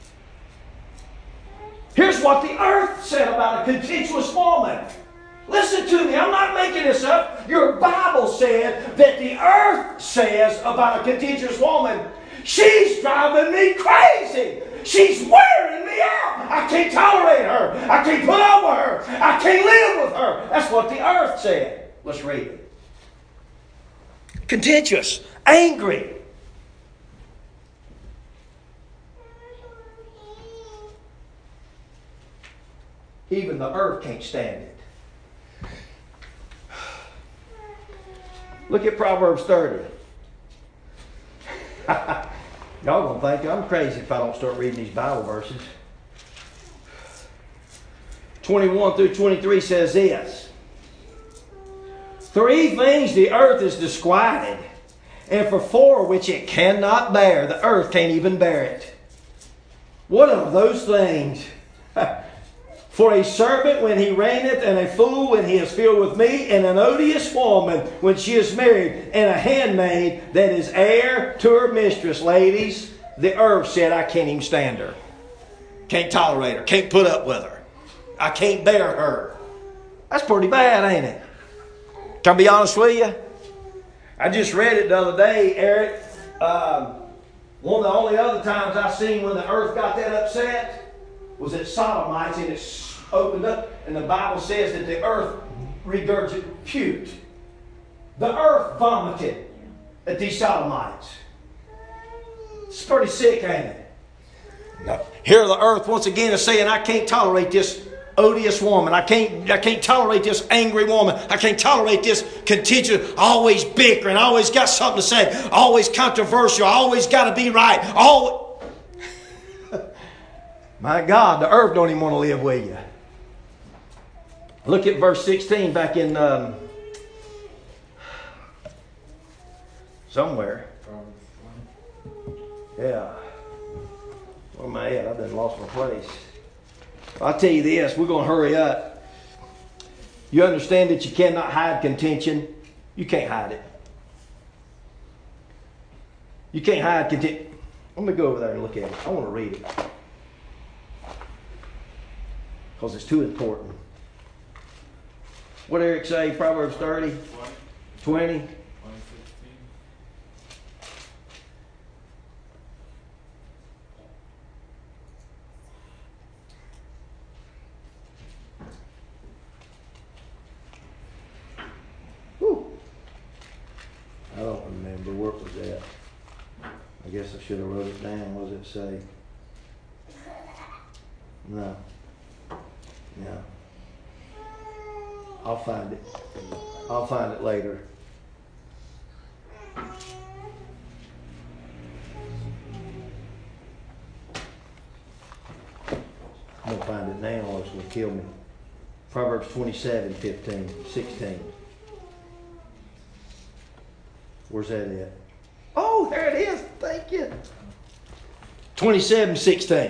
Here's what the earth said about a contentious woman. Listen to me, I'm not making this up. Your Bible said that the earth says about a contentious woman, she's driving me crazy. She's wearing me out. I can't tolerate her. I can't put up with her. I can't live with her. That's what the earth said. Let's read it. Contentious, angry. Even the earth can't stand it. Look at Proverbs 30. Y'all gonna think I'm crazy if I don't start reading these Bible verses. 21 through 23 says this. 3 things the earth is disquieted, and for 4 which it cannot bear. The earth can't even bear it. What are those things? For a servant when he reigneth, and a fool when he is filled with meat, and an odious woman when she is married, and a handmaid that is heir to her mistress. Ladies, the earth said, I can't even stand her. Can't tolerate her. Can't put up with her. I can't bear her. That's pretty bad, ain't it? Can I be honest with you? I just read it the other day, Eric. One of the only other times I seen when the earth got that upset was at Sodomites, and it opened up, and the Bible says that the earth puked. The earth vomited at these Sodomites. It's pretty sick, ain't it? No. Here the earth once again is saying, I can't tolerate this odious woman. I can't tolerate this angry woman. I can't tolerate this contentious, always bickering, always got something to say, always controversial, always got to be right. My God, the earth don't even want to live with you. Look at verse 16 back in somewhere. Yeah. Where am I at? I've been lost my place. I'll tell you this, we're going to hurry up. You understand that you cannot hide contention? You can't hide it. You can't hide contention. Let me go over there and look at it. I want to read it. Because it's too important. What did Eric say? Proverbs 30? 20? I don't remember where it was at. I guess I should have wrote it down. What does it say? No. Yeah. I'll find it. I'll find it later. I'm going to find it now or it's going to kill me. Proverbs 27, 15, 16. Where's that at? Oh, there it is. Thank you. 27, 16.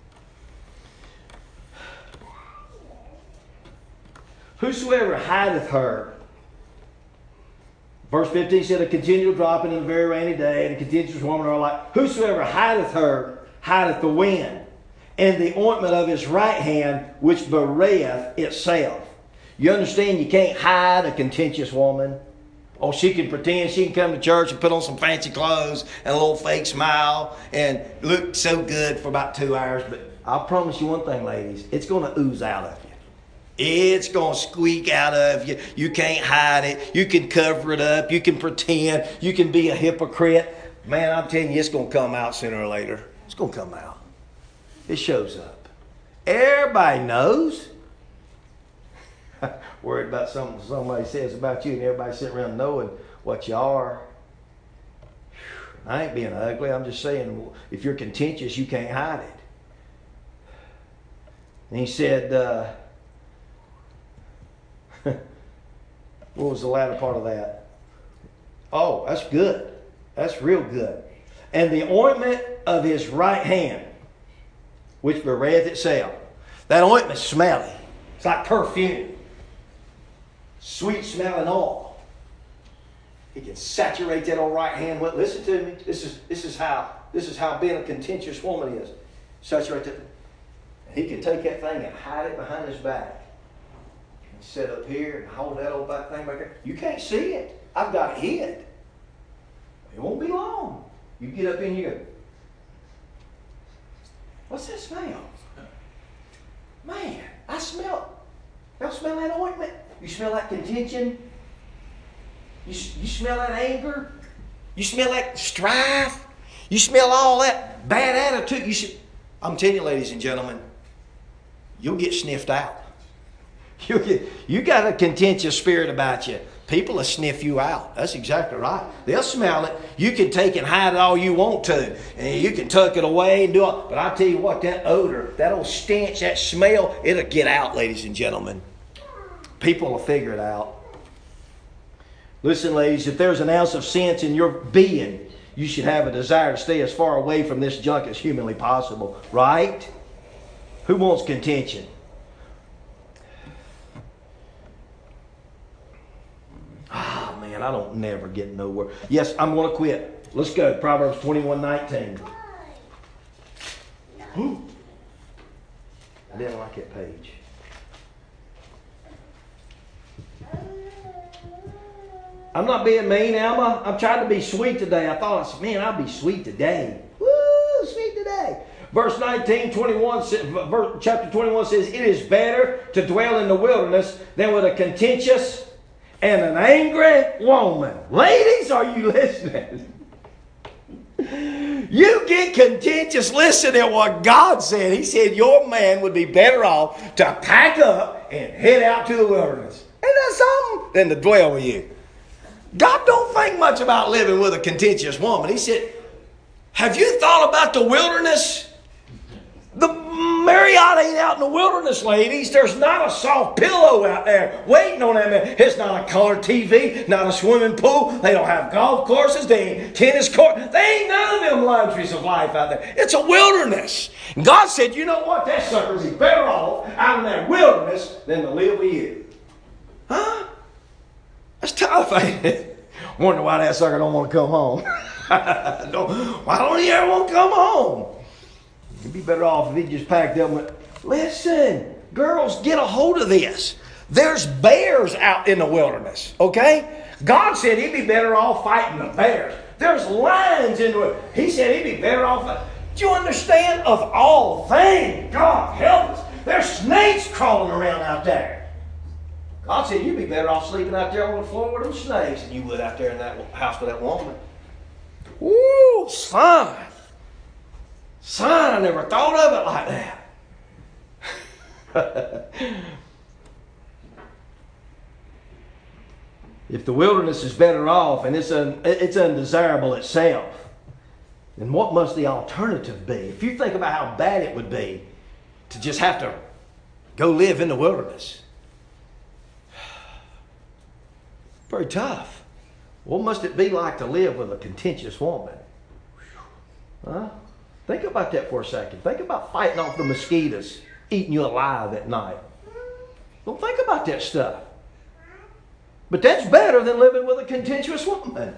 Whosoever hideth her. Verse 15 said, a continual dropping in a very rainy day, and a contentious woman are like, whosoever hideth her, hideth the wind, and the ointment of his right hand, which bewrayeth itself. You understand you can't hide a contentious woman? Oh, she can pretend she can come to church and put on some fancy clothes and a little fake smile and look so good for about 2 hours. But I'll promise you one thing, ladies. It's going to ooze out of you. It's going to squeak out of you. You can't hide it. You can cover it up. You can pretend. You can be a hypocrite. Man, I'm telling you, it's going to come out sooner or later. It's going to come out. It shows up. Everybody knows. Worried about something somebody says about you and everybody sitting around knowing what you are. I ain't being ugly. I'm just saying if you're contentious, you can't hide it. And he said, what was the latter part of that? Oh, that's good. That's real good. And the ointment of his right hand, which bewrayeth itself. That ointment's smelly. It's like perfume. Sweet smelling oil. He can saturate that old right hand. Well, listen to me. This is how being a contentious woman is. Saturate that. He can take that thing and hide it behind his back. And sit up here and hold that old back thing back there. You can't see it. I've got it hid. It won't be long. You get up in here. What's that smell? Man, I smell. Y'all smell that ointment? You smell that contention? You smell that anger? You smell that strife? You smell all that bad attitude? I'm telling you, ladies and gentlemen, you'll get sniffed out. You got a contentious spirit about you. People will sniff you out. That's exactly right. They'll smell it. You can take and hide it all you want to. And you can tuck it away and do it. But I tell you what, that odor, that old stench, that smell, it'll get out, ladies and gentlemen. People will figure it out. Listen, ladies, if there's an ounce of sense in your being, you should have a desire to stay as far away from this junk as humanly possible. Right? Who wants contention? Ah, man, I don't never get nowhere. Yes, I'm going to quit. Let's go. Proverbs 21:19. I didn't like that page. I'm not being mean, Alma. I'm trying to be sweet today. I thought, man, I'll be sweet today. Woo, sweet today. Verse 19, 21, chapter 21 says, it is better to dwell in the wilderness than with a contentious and an angry woman. Ladies, are you listening? You get contentious. Listen to what God said. He said your man would be better off to pack up and head out to the wilderness. Ain't that something? Than to dwell with you. God don't think much about living with a contentious woman. He said, have you thought about the wilderness? The Marriott ain't out in the wilderness, ladies. There's not a soft pillow out there waiting on them. It's not a color TV, not a swimming pool. They don't have golf courses. They ain't tennis court. They ain't none of them luxuries of life out there. It's a wilderness. And God said, you know what? That sucker would be better off out in that wilderness than to live with you. Huh? That's tough, ain't it? Wonder why that sucker don't want to come home. Why don't he ever want to come home? You'd be better off if he just packed up and went, listen, girls, get a hold of this. There's bears out in the wilderness, okay? God said he'd be better off fighting the bears. There's lions in the wilderness. He said he'd be better off. Do you understand? Of all things, God help us. There's snakes crawling around out there. God said you'd be better off sleeping out there on the floor with them snakes than you would out there in that house with that woman. Woo, son. Son, I never thought of it like that. If the wilderness is better off and it's undesirable itself, then what must the alternative be? If you think about how bad it would be to just have to go live in the wilderness. Very tough. What must it be like to live with a contentious woman? Huh? Think about that for a second. Think about fighting off the mosquitoes eating you alive at night. Don't think about that stuff. But that's better than living with a contentious woman.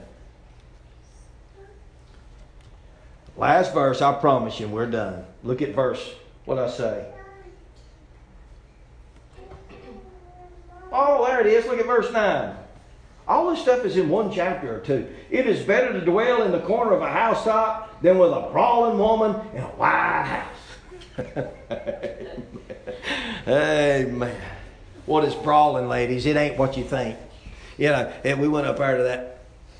Last verse, I promise you, we're done. Look at verse, what I say? Oh, there it is. Look at verse 9. All this stuff is in one chapter or two. It is better to dwell in the corner of a housetop than with a brawling woman in a wide house. Amen. What is brawling, ladies? It ain't what you think. You know, and we went up there to that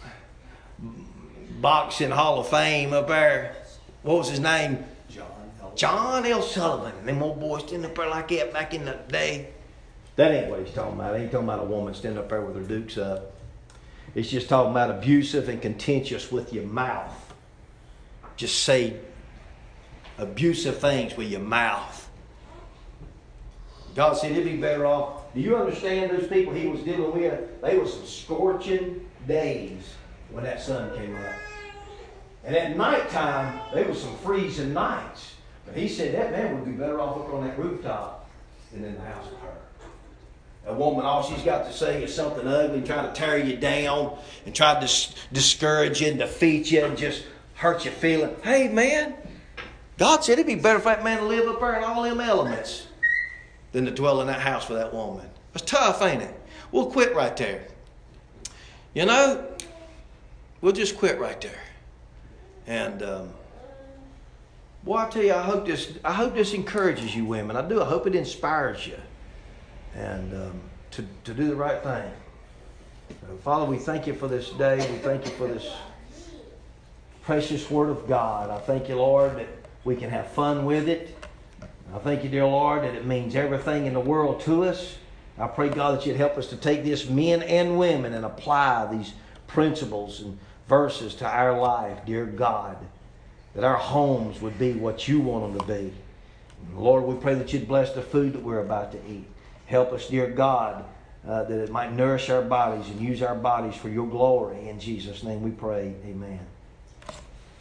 boxing Hall of Fame up there. What was his name? John L. Sullivan. And them old boys standing up there like that back in the day. That ain't what he's talking about. He ain't talking about a woman standing up there with her dukes up. It's just talking about abusive and contentious with your mouth. Just say abusive things with your mouth. God said it'd be better off. Do you understand those people he was dealing with? They were some scorching days when that sun came up. And at nighttime, they were some freezing nights. But he said that man would be better off up on that rooftop than in the house with her. A woman, all she's got to say is something ugly and try to tear you down and try to discourage you and defeat you and just hurt your feeling. Hey, man, God said it'd be better for that man to live up there in all them elements than to dwell in that house with that woman. It's tough, ain't it? We'll quit right there. You know, we'll just quit right there. And, boy, I tell you, I hope this encourages you women. I do. I hope it inspires you. And to do the right thing. Father, we thank you for this day. We thank you for this precious Word of God. I thank you, Lord, that we can have fun with it. I thank you, dear Lord, that it means everything in the world to us. I pray, God, that you'd help us to take this, men and women, and apply these principles and verses to our life, dear God, that our homes would be what you want them to be. And Lord, we pray that you'd bless the food that we're about to eat. Help us, dear God, that it might nourish our bodies and use our bodies for your glory. In Jesus' name we pray. Amen.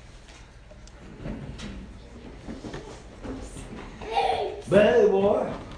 Baby boy.